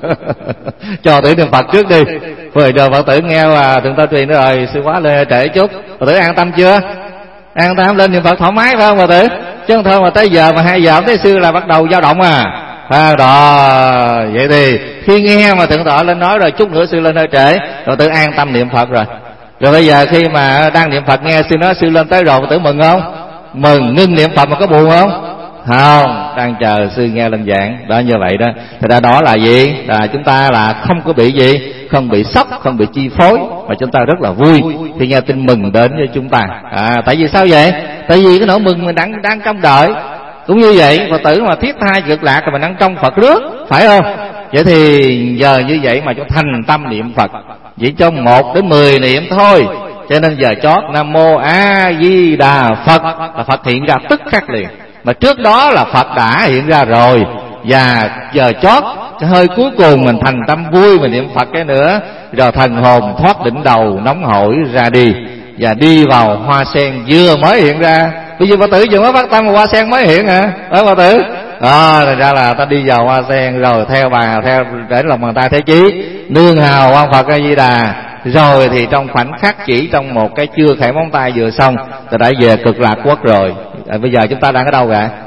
Cho tử niệm Phật trước đi. Rồi giờ Phật tử nghe mà thượng tọa trụ trì nói rồi sư quá lên trễ chút, Phật tử an tâm chưa? An tâm lên niệm Phật thoải mái phải không Phật tử? Chứ không thôi mà tới giờ mà hai giờ không thấy sư là bắt đầu dao động à. À, đó, vậy thì khi nghe mà thượng tọa lên nói rồi chút nữa sư lên hơi trễ, rồi tự an tâm niệm Phật rồi. Rồi bây giờ khi mà đang niệm Phật nghe sư nói sư lên tới rồi, tự mừng không? Mừng. Ngưng niệm Phật mà có buồn không? Không, đang chờ sư nghe lên giảng. Đó, như vậy đó. Thật ra đó là gì? Là chúng ta là không có bị gì, không bị sốc, không bị chi phối, mà chúng ta rất là vui khi nghe tin mừng đến với chúng ta. À, tại vì sao vậy? Tại vì cái nỗi mừng mình đang đang trông đợi. Cũng như vậy, Phật tử mà thiết tha cực lạc thì mình đang trong Phật rước, phải không? Vậy thì giờ như vậy mà chúng thành tâm niệm Phật, chỉ trong một đến mười niệm thôi. Cho nên giờ chót Nam Mô A Di Đà Phật là Phật hiện ra tức khắc liền. Mà trước đó là Phật đã hiện ra rồi. Và giờ chót cái hơi cuối cùng mình thành tâm vui, mình niệm Phật cái nữa, rồi thần hồn thoát đỉnh đầu nóng hổi ra đi, và đi vào hoa sen vừa mới hiện ra. Bây giờ Phật tử vừa mới phát tâm mà hoa sen mới hiện hả? Đó Phật tử. Đó, thành ra là ta đi vào hoa sen rồi theo bà, theo để lòng bàn tay thế chí, nương hào quan Phật A Di Đà. Rồi thì trong khoảnh khắc, chỉ trong một cái chưa khẽ móng tay vừa xong, ta đã về cực lạc quốc rồi. À, bây giờ chúng ta đang ở đâu vậy?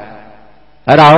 Ở đâu?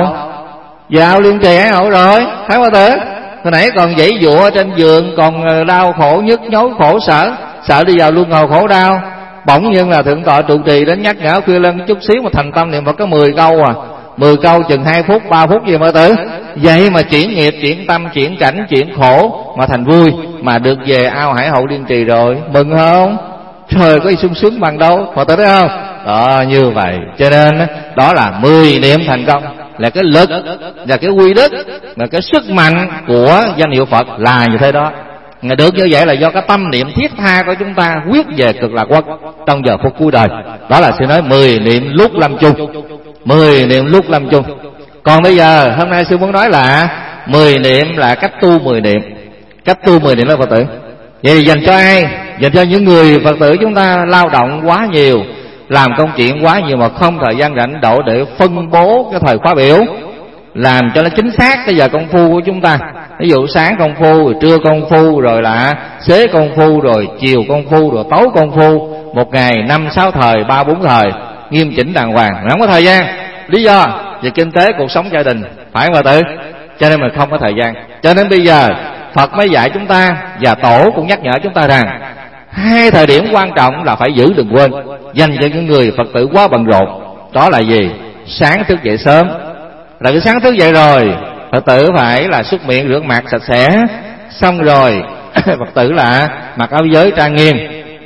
Vào Liên Trì Hải Hậu rồi, thấy Phật tử. Hồi nãy còn dãy dụa trên giường, còn đau khổ nhức nhối khổ sở, sợ đi vào luân hồi khổ đau. Bỗng nhiên là thượng tọa trụ trì đến nhắc nhở khuya lên chút xíu mà thành tâm niệm Phật có mười câu à. Mười câu chừng hai phút, ba phút gì Phật tử. Vậy mà chuyển nghiệp, chuyển tâm, chuyển cảnh, chuyển khổ mà thành vui, mà được về ao Hải Hậu Liên Trì rồi, mừng không? Trời, có gì sung sướng bằng đâu, Phật tử thấy không? Đó, như vậy. Cho nên đó là mười niệm thành công, là cái lực và cái quy đức và cái sức mạnh của danh hiệu Phật là như thế đó. Ngày được như vậy là do cái tâm niệm thiết tha của chúng ta quyết về cực lạc quốc trong giờ phút cuối đời. Đó là sư nói mười niệm lúc lâm chung. Mười niệm lúc lâm chung. Còn bây giờ hôm nay sư muốn nói là mười niệm là cách tu mười niệm. Cách tu mười niệm đó Phật tử. Vậy thì dành cho ai? Dành cho những người Phật tử chúng ta lao động quá nhiều, làm công chuyện quá nhiều mà không thời gian rảnh rỗi để phân bố cái thời khóa biểu, làm cho nó chính xác cái giờ công phu của chúng ta. Ví dụ sáng công phu, rồi trưa công phu, rồi là xế công phu, rồi chiều công phu, rồi tối công phu. Một ngày năm sáu thời, ba bốn thời, nghiêm chỉnh đàng hoàng, không có thời gian. Lý do về kinh tế cuộc sống gia đình, phải không Phật tử? Cho nên mình không có thời gian. Cho nên bây giờ Phật mới dạy chúng ta, và Tổ cũng nhắc nhở chúng ta rằng hai thời điểm quan trọng là phải giữ, đừng quên, dành cho những người Phật tử quá bận rộn. Đó là gì? Sáng thức dậy sớm. Là cái sáng thức dậy rồi, Phật tử phải là súc miệng rửa mặt sạch sẽ, xong rồi Phật tử là mặc áo giới trang nghiêm,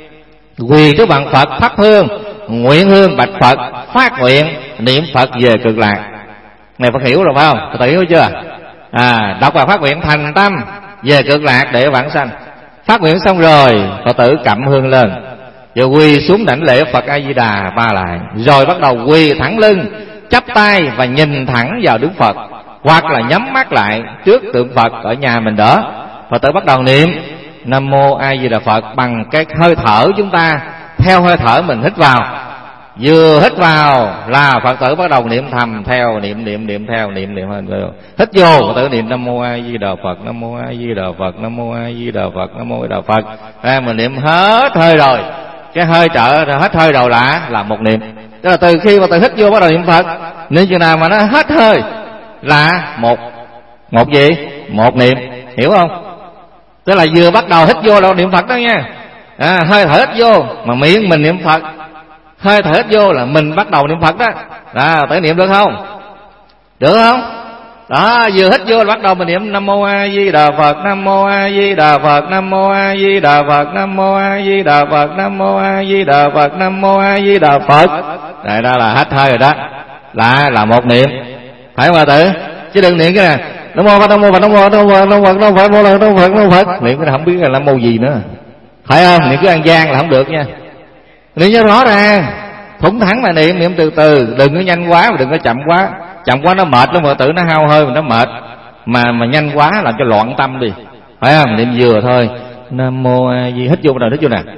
quỳ trước bàn Phật thắp hương, nguyện hương bạch Phật, phát nguyện niệm Phật về cực lạc. Này Phật hiểu rồi phải không? Phật tử hiểu chưa? À, đọc và phát nguyện thành tâm về cực lạc để vãng sanh. Phát nguyện xong rồi, Phật tử cặm hương lên, rồi quỳ xuống đảnh lễ Phật A Di Đà ba lại, rồi bắt đầu quỳ thẳng lưng, chắp tay và nhìn thẳng vào Đức Phật, hoặc là nhắm mắt lại trước tượng Phật ở nhà mình đỡ. Phật tử bắt đầu niệm Nam Mô A Di Đà Phật bằng cái hơi thở chúng ta, theo hơi thở mình hít vào. Vừa hít vào là Phật tử bắt đầu niệm thầm theo, niệm niệm niệm theo, niệm niệm theo. Hít vô Phật tử niệm Nam Mô A Di Đà Phật, Nam Mô A Di Đà Phật, Nam Mô A Di Đà Phật, Nam Mô A Di Đà Phật. À, mình niệm hết hơi rồi, cái hơi trợ hết hơi đầu là là một niệm. Tức là từ khi Phật tử hít vô bắt đầu niệm Phật, nên chừng nào mà nó hết hơi là một một gì? Một niệm, hiểu không? Tức là vừa bắt đầu hít vô là niệm Phật đó nha. À, hơi thở hít vô mà miệng mình niệm Phật, hơi thở hít vô là mình bắt đầu niệm Phật đó. À, tự niệm được không? Được không? Đó, vừa hít vô là bắt đầu mình niệm Nam Mô A Di Đà Phật, Nam Mô A Di Đà Phật, Nam Mô A Di Đà Phật, Nam Mô A Di Đà Phật, Nam Mô A Di Đà Phật, Nam Mô A Di Đà Phật. Đây đó là hết hơi rồi đó, là là một niệm, phải không Phật tử? Chứ đừng niệm cái này Nam Mô Phật, Nam Mô Phật, Nam Mô Phật, Nam Mô Phật, Nam Mô Phật, Nam Mô Phật, Nam Mô Phật, Nam Mô Phật. Niệm cái này không biết là Nam Mô gì nữa, phải không? Niệm cứ ăn gian là không được nha. Niệm cho rõ ràng, thủng thẳng mà niệm, niệm từ từ, đừng có nhanh quá và đừng có chậm quá. Chậm quá nó mệt lắm, Phật tử nó hao hơi mà nó mệt. Mà mà nhanh quá làm cho loạn tâm đi, phải không? Niệm vừa thôi. Nam Mô A Di, hít vô bắt đầu hít vô nè.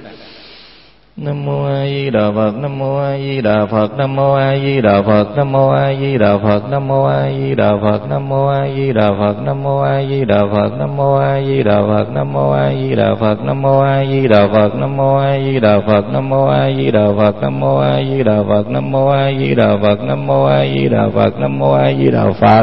Nam Mô A Di Đà Phật, Nam Mô A Di Đà Phật, Nam Mô A Di Đà Phật, Nam Mô A Di Đà Phật, Nam Mô A Di Đà Phật, Nam Mô A Di Đà Phật, Nam Mô A Di Đà Phật, Nam Mô A Di Đà Phật, Nam Mô A Di Đà Phật, Nam Mô A Di Đà Phật, Nam Mô A Di Đà Phật, Nam Mô A Di Đà Phật, Nam Mô A Di Đà Phật, Nam Mô A Di Đà Phật, Nam Mô A Di Đà Phật, Nam Mô A Di Đà Phật.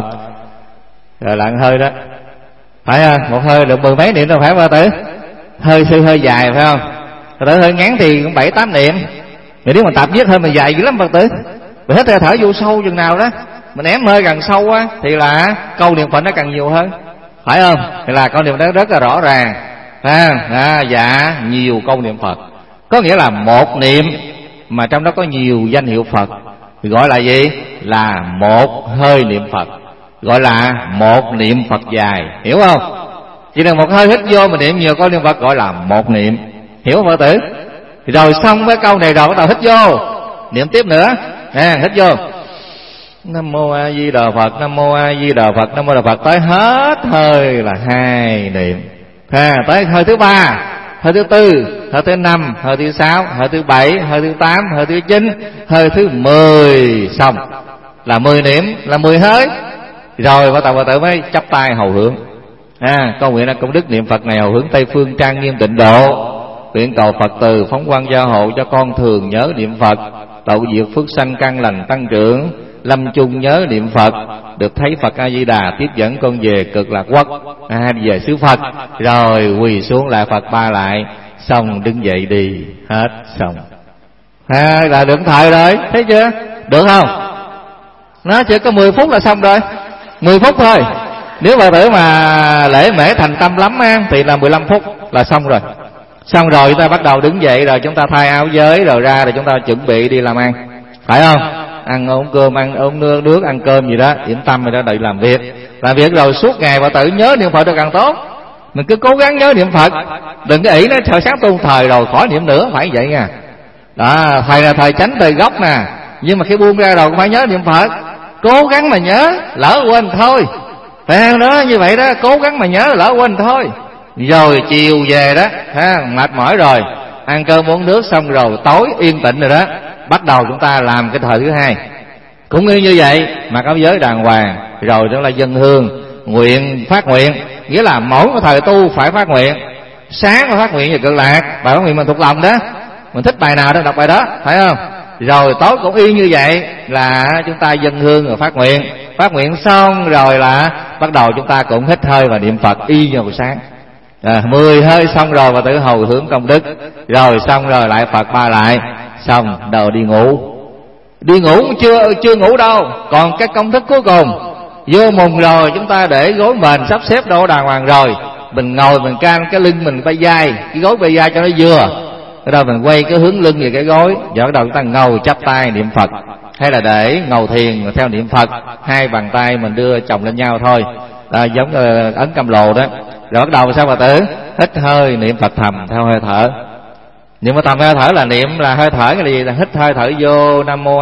Rồi lặng hơi đó, phải không? Một hơi được mười mấy niệm đâu phải Phật tử? Hơi sư hơi dài phải không? Phật tử hơi ngắn thì cũng bảy tám niệm. Rồi nếu mà tạp viết hơi mà dài dữ lắm Phật tử. Rồi hết hơi thở vô sâu chừng nào đó, mình ém hơi càng sâu á thì là câu niệm Phật nó càng nhiều hơn, phải không? Thì là câu niệm đó rất là rõ ràng. À, à, dạ nhiều câu niệm Phật có nghĩa là một niệm mà trong đó có nhiều danh hiệu Phật thì gọi là gì? Là một hơi niệm Phật, gọi là một niệm Phật dài, hiểu không? Chỉ cần một hơi hít vô mà niệm nhiều câu niệm Phật gọi là một niệm, hiểu không Phật tử? Thì rồi xong với câu này rồi bắt đầu hít vô, niệm tiếp nữa. À, hít vô Nam Mô A Di Đà Phật, Nam Mô A Di Đà Phật, Nam Mô Đà Phật, tới hết hơi là hai niệm. À, tới hơi thứ ba, hơi thứ tư, hơi thứ năm, hơi thứ sáu, hơi thứ bảy, hơi thứ tám, hơi thứ chín, hơi thứ mười, xong là mười niệm, là mười hơi. Rồi bắt đầu Phật tử mới chắp tay hầu hướng. À, con nguyện là công đức niệm Phật này hầu hướng Tây phương trang nghiêm tịnh độ, nguyện cầu Phật từ phóng quang gia hộ cho con thường nhớ niệm Phật, tậu diệt phước sanh căn lành tăng trưởng, lâm chung nhớ niệm Phật, được thấy Phật A Di Đà tiếp dẫn con về cực lạc quốc, à, về xứ Phật. Rồi quỳ xuống lại Phật ba lại, xong đứng dậy đi, hết xong. À, là được thời rồi, thấy chưa? Được không? Nó chỉ có mười phút là xong rồi, mười phút thôi. Nếu Phật tử mà lễ mễ thành tâm lắm á, thì là mười lăm phút là xong rồi. Xong rồi chúng ta bắt đầu đứng dậy, rồi chúng ta thay áo giới, rồi ra, rồi chúng ta chuẩn bị đi làm ăn, phải không? Ăn ống cơm, ăn ống nước, nước ăn cơm gì đó, điểm tâm rồi đó, đợi làm việc. Làm việc rồi suốt ngày Phật tử nhớ niệm Phật được càng tốt. Mình cứ cố gắng nhớ niệm Phật, đừng có ỷ nó thời sáng tu thời rồi khỏi niệm nữa, phải vậy nha. Đó, thầy là thầy tránh thời gốc nè, nhưng mà khi buông ra rồi cũng phải nhớ niệm Phật. Cố gắng mà nhớ, lỡ quên thôi, phải không? Đó, như vậy đó, cố gắng mà nhớ, lỡ quên thôi. Rồi chiều về đó, ha, mệt mỏi rồi, ăn cơm uống nước xong rồi, tối yên tĩnh rồi đó, bắt đầu chúng ta làm cái thời thứ hai. Cũng như vậy, mặc áo giới đàng hoàng, rồi đó là dân hương, nguyện, phát nguyện. Nghĩa là mỗi một thời tu phải phát nguyện. Sáng mà phát nguyện về cực lạc, bài phát nguyện mình thuộc lòng đó, mình thích bài nào đó đọc bài đó, phải không? Rồi tối cũng y như vậy, là chúng ta dân hương rồi phát nguyện. Phát nguyện xong rồi là bắt đầu chúng ta cũng hít hơi và niệm Phật y như buổi sáng. À, mười hơi xong rồi và tự hồi hướng công đức. Rồi xong rồi lại Phật ba lại, xong đầu đi ngủ. Đi ngủ chưa chưa ngủ đâu, còn cái công thức cuối cùng. Vô mùng rồi chúng ta để gối mền sắp xếp đồ đàng hoàng rồi, mình ngồi mình can cái lưng mình bay vai, cái gối bay vai cho nó vừa. Cái đó mình quay cái hướng lưng về cái gối, giờ bắt đầu chúng ta ngồi chắp tay niệm Phật, hay là để ngồi thiền theo niệm Phật, hai bàn tay mình đưa chồng lên nhau thôi, à, giống như ấn cam lồ đó. Rồi bắt đầu sao Phật tử? Hít hơi niệm Phật thầm theo hơi thở. Nhưng mà thầm hơi thở là niệm là hơi thở cái gì? Là hít hơi thở vô Nam Mô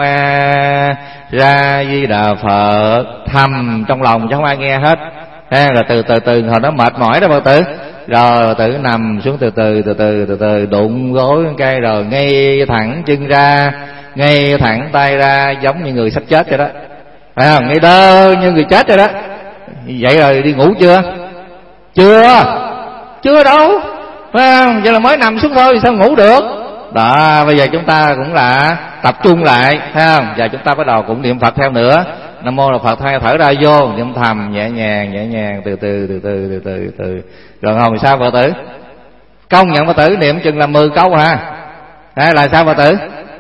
A Ra Di Đà Phật, thầm trong lòng chứ không ai nghe hết. Thế rồi từ từ từ hồi đó mệt mỏi đó Phật tử. Rồi Phật tử nằm xuống từ từ từ từ từ từ đụng gối cây, rồi ngay thẳng chân ra, ngay thẳng tay ra, giống như người sắp chết vậy đó, phải không? Ngay đơ như người chết vậy đó. Vậy rồi đi ngủ chưa? Chưa, chưa đâu, phải không? Vậy là mới nằm xuống thôi, sao ngủ được? Đó, bây giờ chúng ta cũng là tập trung lại, phải không? Và chúng ta bắt đầu cũng niệm Phật theo nữa. Nam Mô là Phật, thay thở ra vô, niệm thầm nhẹ nhàng, nhẹ nhàng, từ từ, từ từ, từ từ, từ. Rồi ngồi sao Phật tử? Công nhận Phật tử niệm chừng là mười câu hả? Hay là sao Phật tử?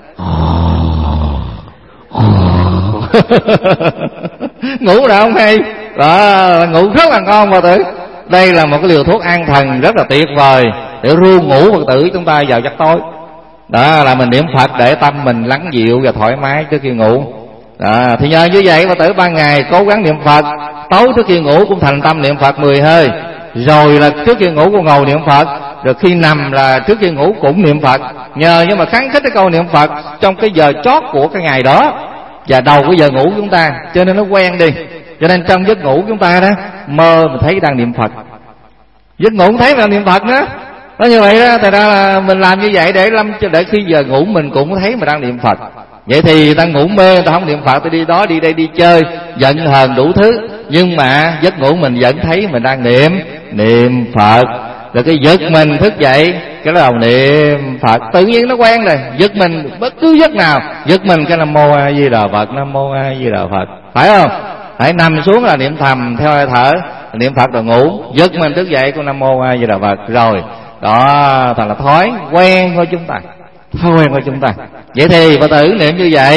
Ngủ nào không hay? Đó, ngủ rất là ngon Phật tử. Đây là một cái liều thuốc an thần rất là tuyệt vời để ru ngủ Phật tử chúng ta vào giấc tối. Đó là mình niệm Phật để tâm mình lắng dịu và thoải mái trước khi ngủ. Đó, thì nhờ như vậy Phật tử ban ngày cố gắng niệm Phật, tối trước khi ngủ cũng thành tâm niệm Phật mười hơi. Rồi là trước khi ngủ cũng ngồi niệm Phật, rồi khi nằm là trước khi ngủ cũng niệm Phật. Nhờ nhưng mà kháng khích cái câu niệm Phật trong cái giờ chót của cái ngày đó và đầu cái giờ ngủ của chúng ta, cho nên nó quen đi. Cho nên trong giấc ngủ của chúng ta đó, mơ mình thấy đang niệm Phật, giấc ngủ cũng thấy đang niệm Phật đó. Nó như vậy đó, thật ra là mình làm như vậy để lâm để khi giờ ngủ mình cũng thấy mình đang niệm Phật. Vậy thì ta ngủ mê, ta không niệm Phật, ta đi đó đi đây đi chơi, giận hờn đủ thứ, nhưng mà giấc ngủ mình vẫn thấy mình đang niệm niệm Phật. Rồi cái giật mình thức dậy, cái đầu niệm Phật, tự nhiên nó quen rồi. Giật mình bất cứ giấc nào, giật mình cái Nam Mô A Di Đà Phật, Nam Mô A Di Đà Phật, phải không? Phải nằm xuống là niệm thầm theo hơi thở, niệm Phật rồi ngủ, giật mình thức dậy của Nam Mô A Di Đà Phật. Rồi đó, thật là thói quen của chúng ta, thói quen của chúng ta. Vậy thì Phật tử niệm như vậy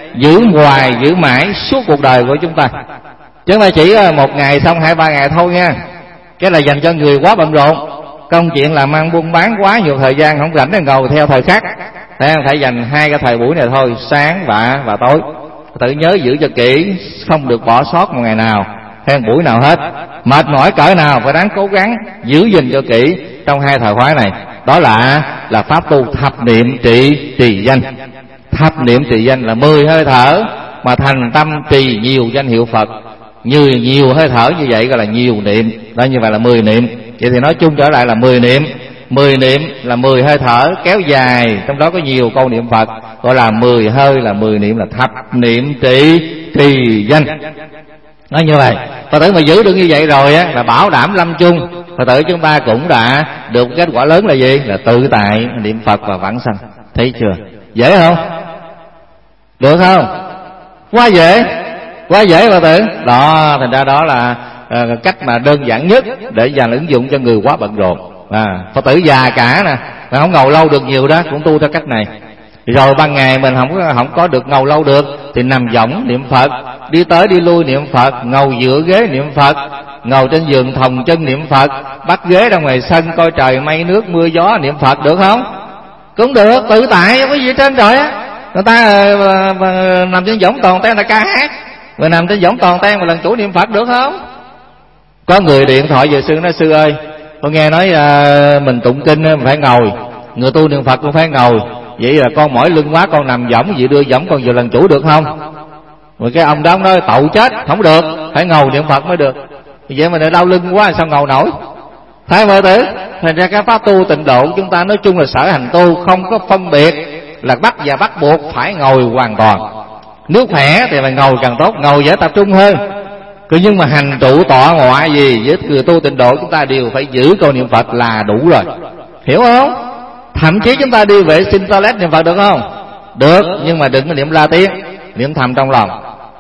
giữ hoài giữ mãi suốt cuộc đời của chúng ta, chứ không phải chỉ một ngày xong hai ba ngày thôi nha. Cái là dành cho người quá bận rộn, công chuyện làm ăn buôn bán quá nhiều thời gian, không rảnh để ngồi theo thời khắc. Thế phải dành hai cái thời buổi này thôi, sáng và và tối. Tự nhớ giữ cho kỹ, không được bỏ sót một ngày nào hay buổi nào hết. Mệt mỏi cỡ nào phải đáng cố gắng giữ gìn cho kỹ trong hai thời khóa này. Đó là là pháp tu thập niệm trị trì danh. Thập niệm trì danh là mười hơi thở mà thành tâm trì nhiều danh hiệu Phật. Như nhiều hơi thở như vậy gọi là nhiều niệm. Đó, như vậy là mười niệm. Vậy thì nói chung trở lại là mười niệm. Mười niệm là mười hơi thở kéo dài, trong đó có nhiều câu niệm Phật, gọi là mười hơi, là mười niệm, là thập niệm trị trì danh. Nói như vậy, Phật tử mà giữ được như vậy rồi á, là bảo đảm lâm chung Phật tử chúng ta cũng đã được kết quả lớn là gì? Là tự tại niệm Phật và vãng sanh. Thấy chưa? Dễ không? Được không? Quá dễ, quá dễ Phật tử. Đó, thành ra đó là à, cách mà đơn giản nhất để dành ứng dụng cho người quá bận rộn. À, Phật tử già cả nè, mà không ngồi lâu được nhiều đó, cũng tu theo cách này. Rồi ban ngày mình không có, không có được ngồi lâu được thì nằm võng niệm Phật, đi tới đi lui niệm Phật, ngồi giữa ghế niệm Phật, ngồi trên giường thòng chân niệm Phật, bắt ghế ra ngoài sân coi trời mây nước mưa gió niệm Phật, được không? Cũng được, tự tại không có gì trên trời á. Người ta uh, uh, nằm trên võng toàn ten là ca hát, người nằm trên võng toàn ten mà lần chủ niệm Phật, được không? Có người điện thoại về sư nói: sư ơi, con nghe nói uh, mình tụng kinh phải ngồi, người tu niệm Phật cũng phải ngồi, vậy là con mỏi lưng quá, con nằm võng vậy đưa võng con vừa lần chủ được không? Rồi cái ông đó ông nói: tậu chết, không được, phải ngồi niệm Phật mới được. Vậy mà để đau lưng quá sao ngồi nổi? Thấy vợ tử, thành ra cái pháp tu tịnh độ chúng ta nói chung là sở hành tu, không có phân biệt là bắt và bắt buộc phải ngồi hoàn toàn. Nếu khỏe thì phải ngồi càng tốt, ngồi dễ tập trung hơn. Cứ nhưng mà hành trụ tọa ngoại gì với người tu tịnh độ chúng ta đều phải giữ câu niệm Phật là đủ rồi, hiểu không? Thậm chí chúng ta đi vệ sinh toilet niệm Phật được không? Được, nhưng mà đừng có niệm la tiếng, niệm thầm trong lòng.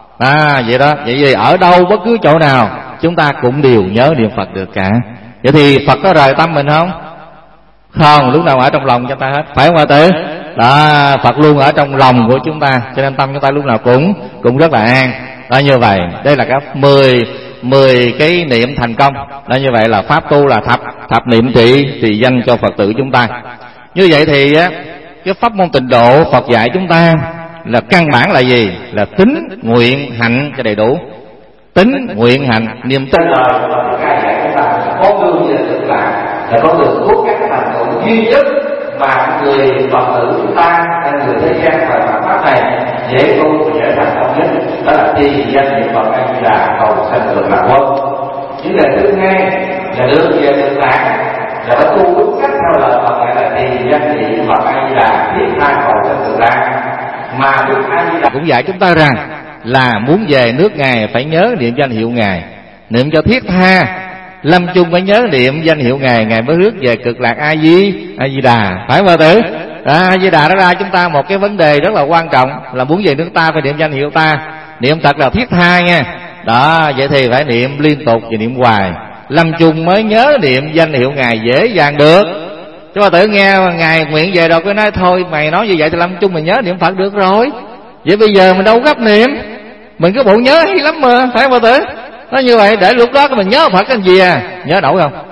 À vậy đó, vậy gì ở đâu bất cứ chỗ nào chúng ta cũng đều nhớ niệm Phật được cả. Vậy thì Phật có rời tâm mình không? Không, lúc nào ở trong lòng chúng ta hết, phải không ạ tử? Đó, Phật luôn ở trong lòng của chúng ta, cho nên tâm chúng ta lúc nào cũng cũng rất là an. Đó, như vậy, đây là cái mười mười cái niệm thành công. Đó, như vậy là pháp tu là thập thập niệm trị trì danh cho Phật tử chúng ta. Như vậy thì á, cái pháp môn tịnh độ Phật dạy chúng ta là căn bản là gì? Là tín nguyện hạnh cho đầy đủ. Tín nguyện hạnh niềm tin lời Phật dạy chúng ta con đường về cực lạc là con đường cốt cách thành tựu duy nhất mà người Phật tử chúng ta hay người thế gian và Phật pháp này dễ tu và dễ thành công nhất, đó là trì danh niệm Phật A Di Đà cầu sanh cực lạc quân. Vấn đề thứ hai là đường về cực lạc là phải tu đúng cách theo lời Phật dạy là trì danh niệm Phật A Di Đà thiết tha cầu sanh cực lạc. Mà Đức A Di Đà cũng dạy chúng ta rằng là muốn về nước Ngài phải nhớ niệm danh hiệu Ngài, niệm cho thiết tha, lâm chung phải nhớ niệm danh hiệu Ngài, Ngài mới rước về cực lạc A Di A Di Đà, phải không bà tử? A Di Đà nó ra chúng ta một cái vấn đề rất là quan trọng là muốn về nước ta phải niệm danh hiệu ta, niệm thật là thiết tha nha. Đó, vậy thì phải niệm liên tục và niệm hoài, lâm chung mới nhớ niệm danh hiệu Ngài dễ dàng được. Chứ bà tử nghe Ngài nguyện về rồi cứ nói thôi mày nói như vậy thì lâm chung mình nhớ niệm Phật được rồi. Vậy bây giờ mình đâu gấp niệm, mình cứ bộ nhớ hay lắm mà, phải không bà tử? Nói như vậy để lúc đó mình nhớ Phật cái gì à? Nhớ nổi không?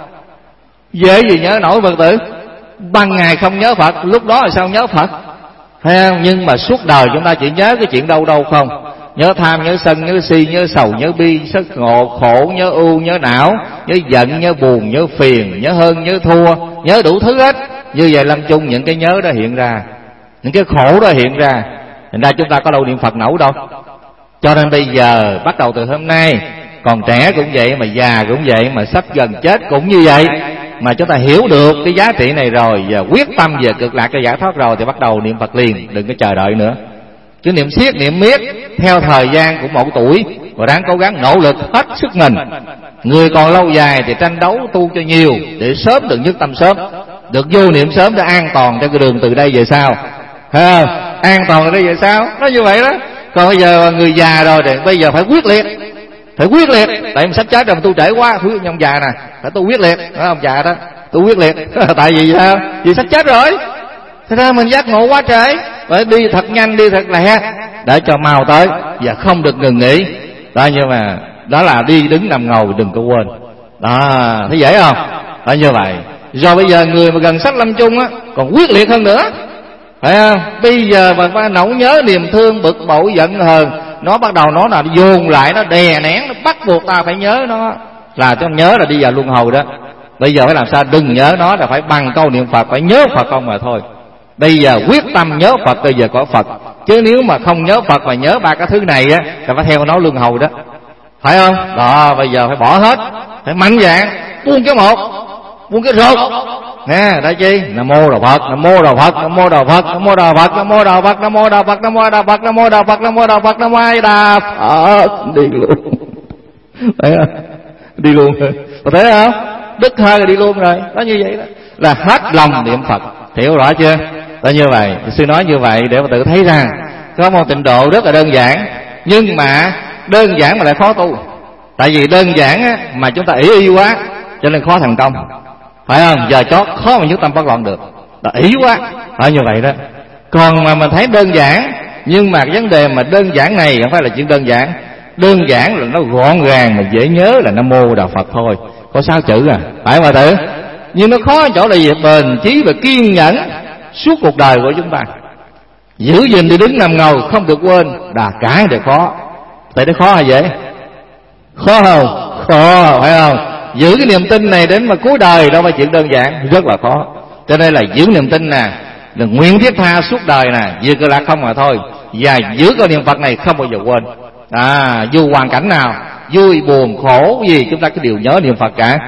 Dễ gì nhớ nổi Phật tử. Ban ngày không nhớ Phật, lúc đó là sao nhớ Phật? Thấy không? Nhưng mà suốt đời chúng ta chỉ nhớ cái chuyện đâu đâu không. Nhớ tham, nhớ sân, nhớ si, nhớ sầu, nhớ bi, sức ngộ, khổ, nhớ ưu, nhớ não, nhớ giận, nhớ buồn, nhớ phiền, nhớ hơn, nhớ thua, nhớ đủ thứ hết. Như vậy lâm chung những cái nhớ đó hiện ra, những cái khổ đó hiện ra. Thành ra chúng ta có đâu niệm Phật nổi đâu. Cho nên bây giờ bắt đầu từ hôm nay, còn trẻ cũng vậy, mà già cũng vậy, mà sắp gần chết cũng như vậy, mà chúng ta hiểu được cái giá trị này rồi và quyết tâm về cực lạc cho giải thoát rồi thì bắt đầu niệm Phật liền, đừng có chờ đợi nữa. Chứ niệm siết niệm miết theo thời gian của một tuổi và đáng cố gắng nỗ lực hết sức mình. Người còn lâu dài thì tranh đấu tu cho nhiều để sớm được nhất tâm sớm, được vô niệm sớm để an toàn cho cái đường từ đây về sau. Ha, an toàn từ đây về sau, nó như vậy đó. Còn bây giờ người già rồi thì bây giờ phải quyết liệt, phải quyết liệt, tại mình sắp chết rồi mà tu trễ quá, quý ông già nè, phải tu quyết liệt, đó ông già đó, tu quyết liệt. Tại vì sao? Vì sắp chết rồi, thế ra mình giác ngộ quá trễ, phải đi thật nhanh, đi thật lẹ, để cho mau tới và không được ngừng nghỉ. Đó, nhưng mà đó là đi đứng nằm ngồi đừng có quên. Đó, thấy dễ không? Đó, như vậy. Rồi bây giờ người mà gần sách lâm chung á còn quyết liệt hơn nữa, phải không? Bây giờ mà phải nỗi nhớ niềm thương bực bội giận hờn, nó bắt đầu nó là dồn lại, nó đè nén, nó bắt buộc ta phải nhớ nó, là cho nhớ là đi vào luân hồi đó. Bây giờ phải làm sao đừng nhớ nó, là phải bằng câu niệm Phật, phải nhớ Phật không mà thôi. Bây giờ quyết tâm nhớ Phật, bây giờ có Phật. Chứ nếu mà không nhớ Phật mà nhớ ba cái thứ này á, là phải theo nó luân hồi đó, phải không? Đó, bây giờ phải bỏ hết, phải mạnh dạn buông cái một, buông cái rốt nè. Đại chi Nam mô Đạo Phật, Nam mô Đạo Phật, Nam mô Đạo Phật, Nam mô Đạo Phật, Nam mô Đạo Phật, Nam mô Đạo Phật, Nam mô Đạo Phật, Nam mô Đạo Phật, Nam mô Đạo Phật, Nam mô Đà Phật, đi luôn. Thấy không? Đi luôn rồi, có thấy không? Đứt hơi rồi đi luôn rồi. Đó, như vậy đó là hết lòng niệm Phật. Hiểu rõ chưa? Đó, như vậy sư nói như vậy để mà tự thấy rằng có một trình độ rất là đơn giản, nhưng mà đơn giản mà lại khó tu. Tại vì đơn giản á, mà chúng ta ỷ y quá cho nên khó thành công, phải không? Giờ chót khó mà nhất tâm bất loạn được, là ỷ quá. Ở như vậy đó. Còn mà mình thấy đơn giản, nhưng mà cái vấn đề mà đơn giản này không phải là chuyện đơn giản. Đơn giản là nó gọn gàng mà dễ nhớ là Nam mô Đạo Phật thôi, có sáu chữ à, phải mà tử. Nhưng nó khó ở chỗ là gì? Bền chí và kiên nhẫn suốt cuộc đời của chúng ta, giữ gìn đi đứng nằm ngồi không được quên, đà cái đều khó. Tại nó khó hay dễ? Khó không? Khó, phải không? Giữ cái niềm tin này đến mà cuối đời đâu phải chuyện đơn giản, rất là khó. Cho nên là giữ niềm tin nè, là nguyện thiết tha suốt đời nè, vừa cơ lạc không mà thôi. Và giữ cái niệm Phật này không bao giờ quên. À, dù hoàn cảnh nào, vui buồn khổ gì, chúng ta cứ đều nhớ niệm Phật cả.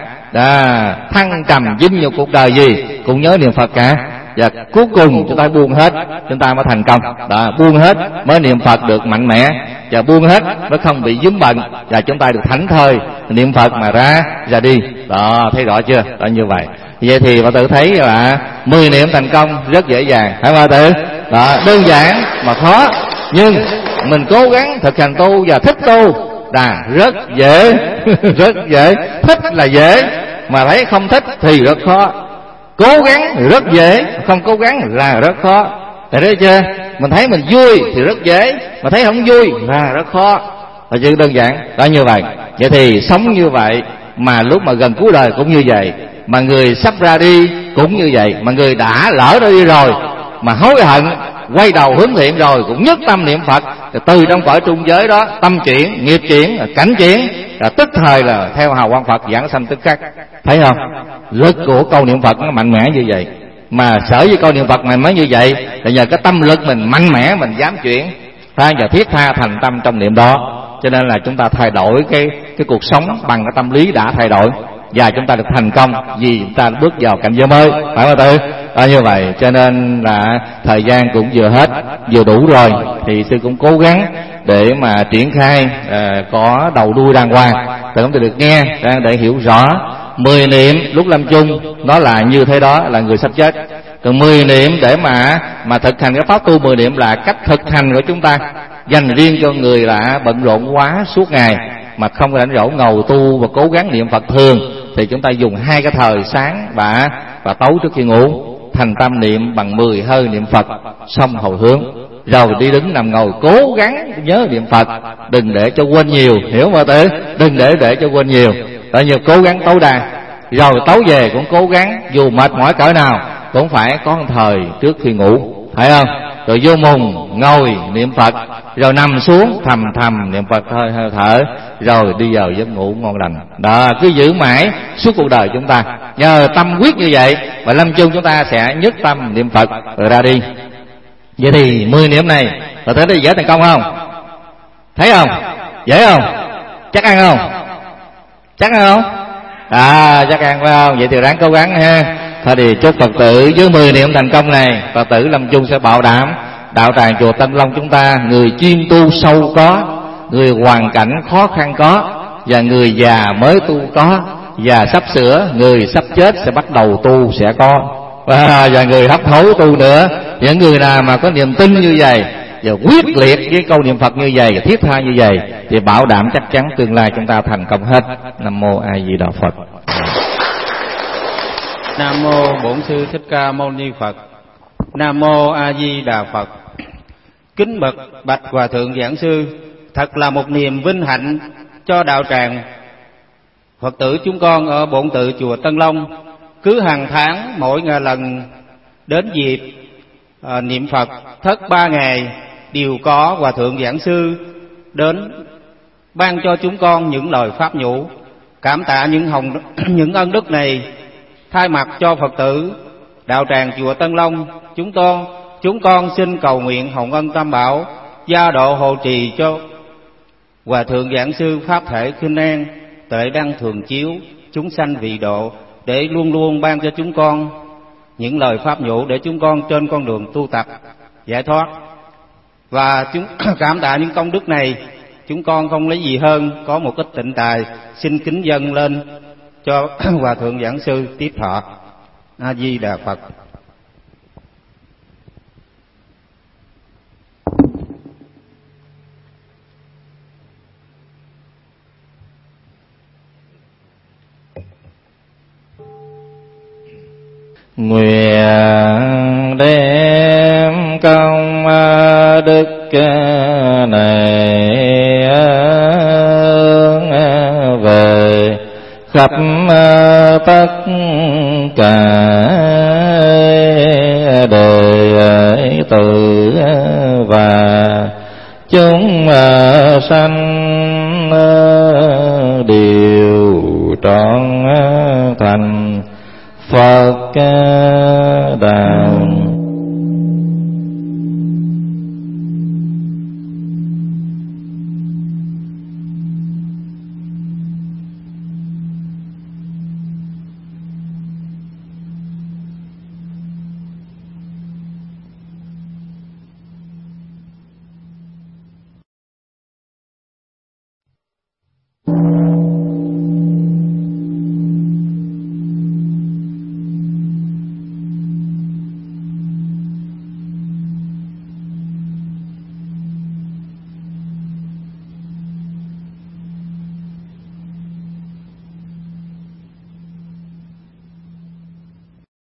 À, thăng trầm vinh nhục cuộc đời gì cũng nhớ niệm Phật cả. Và cuối cùng chúng ta buông hết, chúng ta mới thành công. Đó, buông hết mới niệm Phật được mạnh mẽ, và buông hết mới không bị vướng bận, và chúng ta được thảnh thơi niệm Phật mà ra ra đi. Đó, thấy rõ chưa? Đó, như vậy. Vậy thì bà tự thấy là mười niệm thành công rất dễ dàng, phải bà tự? Đó, đơn giản mà khó, nhưng mình cố gắng thực hành tu và thích tu là rất dễ. Rất dễ. Thích là dễ, mà thấy không thích thì rất khó. Cố gắng rất dễ, không cố gắng là rất khó. Tại đấy chưa? Mình thấy mình vui thì rất dễ, mà thấy không vui là rất khó. Là chuyện đơn giản. Đó, như vậy. Vậy thì sống như vậy, mà lúc mà gần cuối đời cũng như vậy, mà người sắp ra đi cũng như vậy, mà người đã lỡ ra đi rồi mà hối hận quay đầu hướng thiện rồi cũng nhất tâm niệm Phật. Từ trong cõi trung giới đó tâm chuyển, nghiệp chuyển, cảnh chuyển, là tức thời là theo hào quang Phật giảng sanh tức khắc. Thấy không? Lực của câu niệm Phật nó mạnh mẽ như vậy. Mà sở với câu niệm Phật này mới như vậy là nhờ cái tâm lực mình mạnh mẽ, mình dám chuyển, phải và thiết tha thành tâm trong niệm đó. Cho nên là chúng ta thay đổi cái cái cuộc sống bằng cái tâm lý đã thay đổi, và chúng ta được thành công vì chúng ta bước vào cảnh giới mới, phải không tự? À, như vậy cho nên là thời gian cũng vừa hết, vừa đủ rồi, thì sư cũng cố gắng để mà triển khai à, có đầu đuôi đàng hoàng để chúng ta được nghe, để hiểu rõ mười niệm lúc lâm chung nó là như thế đó, là người sắp chết. Còn mười niệm để mà mà thực hành cái pháp tu mười niệm là cách thực hành của chúng ta, dành riêng cho người là bận rộn quá suốt ngày mà không rảnh rỗi ngồi tu và cố gắng niệm Phật thường, thì chúng ta dùng hai cái thời sáng và và tối trước khi ngủ, thành tâm niệm bằng mười hơi niệm Phật, xong hồi hướng, rồi đi đứng nằm ngồi cố gắng nhớ niệm Phật, đừng để cho quên nhiều, hiểu không tự? Đừng để để cho quên nhiều, tại nhiều cố gắng tối đa. Rồi tối về cũng cố gắng, dù mệt mỏi cỡ nào cũng phải có một thời trước khi ngủ, phải không? Rồi vô mùng ngồi niệm Phật, rồi nằm xuống thầm thầm niệm Phật hơi hơi thở, rồi đi vào giấc ngủ ngon lành. Đó, cứ giữ mãi suốt cuộc đời chúng ta. Nhờ tâm quyết như vậy mà lâm chung chúng ta sẽ nhất tâm niệm Phật rồi ra đi. Vậy thì mười niệm này là tới đây dễ thành công không? Thấy không? Dễ không? Chắc ăn không? Chắc ăn không? À, chắc ăn phải không? Vậy thì ráng cố gắng ha. Thôi thì chúc Phật tử với mười niệm thành công này, Phật tử lâm chung sẽ bảo đảm đạo tràng chùa Tân Long chúng ta, người chuyên tu sâu có, người hoàn cảnh khó khăn có, và người già mới tu có, và sắp sửa người sắp chết sẽ bắt đầu tu sẽ có, và, và người hấp hối tu nữa. Những người nào mà có niềm tin như vậy và quyết liệt với câu niệm Phật như vậy, thiết tha như vậy, thì bảo đảm chắc chắn tương lai chúng ta thành công hết. Nam mô A Di Đà Phật. Nam mô Bổn Sư Thích Ca Mâu Ni Phật. Nam mô A Di Đà Phật. Kính bạch bạch Hòa thượng giảng sư, thật là một niềm vinh hạnh cho đạo tràng Phật tử chúng con ở Bổn Tự chùa Tân Long. Cứ hàng tháng mỗi ngày lần đến dịp à, niệm Phật thất ba ngày đều có Hòa thượng giảng sư đến ban cho chúng con những lời pháp nhũ. Cảm tạ những hồng những ân đức này, thay mặt cho Phật tử đạo tràng chùa Tân Long, chúng con chúng con xin cầu nguyện hồng ân tam bảo gia độ hộ trì cho Hòa thượng giảng sư pháp thể khinh an, tuệ đăng thường chiếu, chúng sanh vị độ, để luôn luôn ban cho chúng con những lời pháp nhũ để chúng con trên con đường tu tập giải thoát. Và chúng cảm tạ những công đức này, chúng con không lấy gì hơn có một ít tịnh tài xin kính dâng lên cho Hòa thượng giảng sư tiếp thọ. A Di Đà Phật. Nguyện đem công đức này về khắp tất cả đệ tử và chúng sanh đều trọn thành Phật đạo.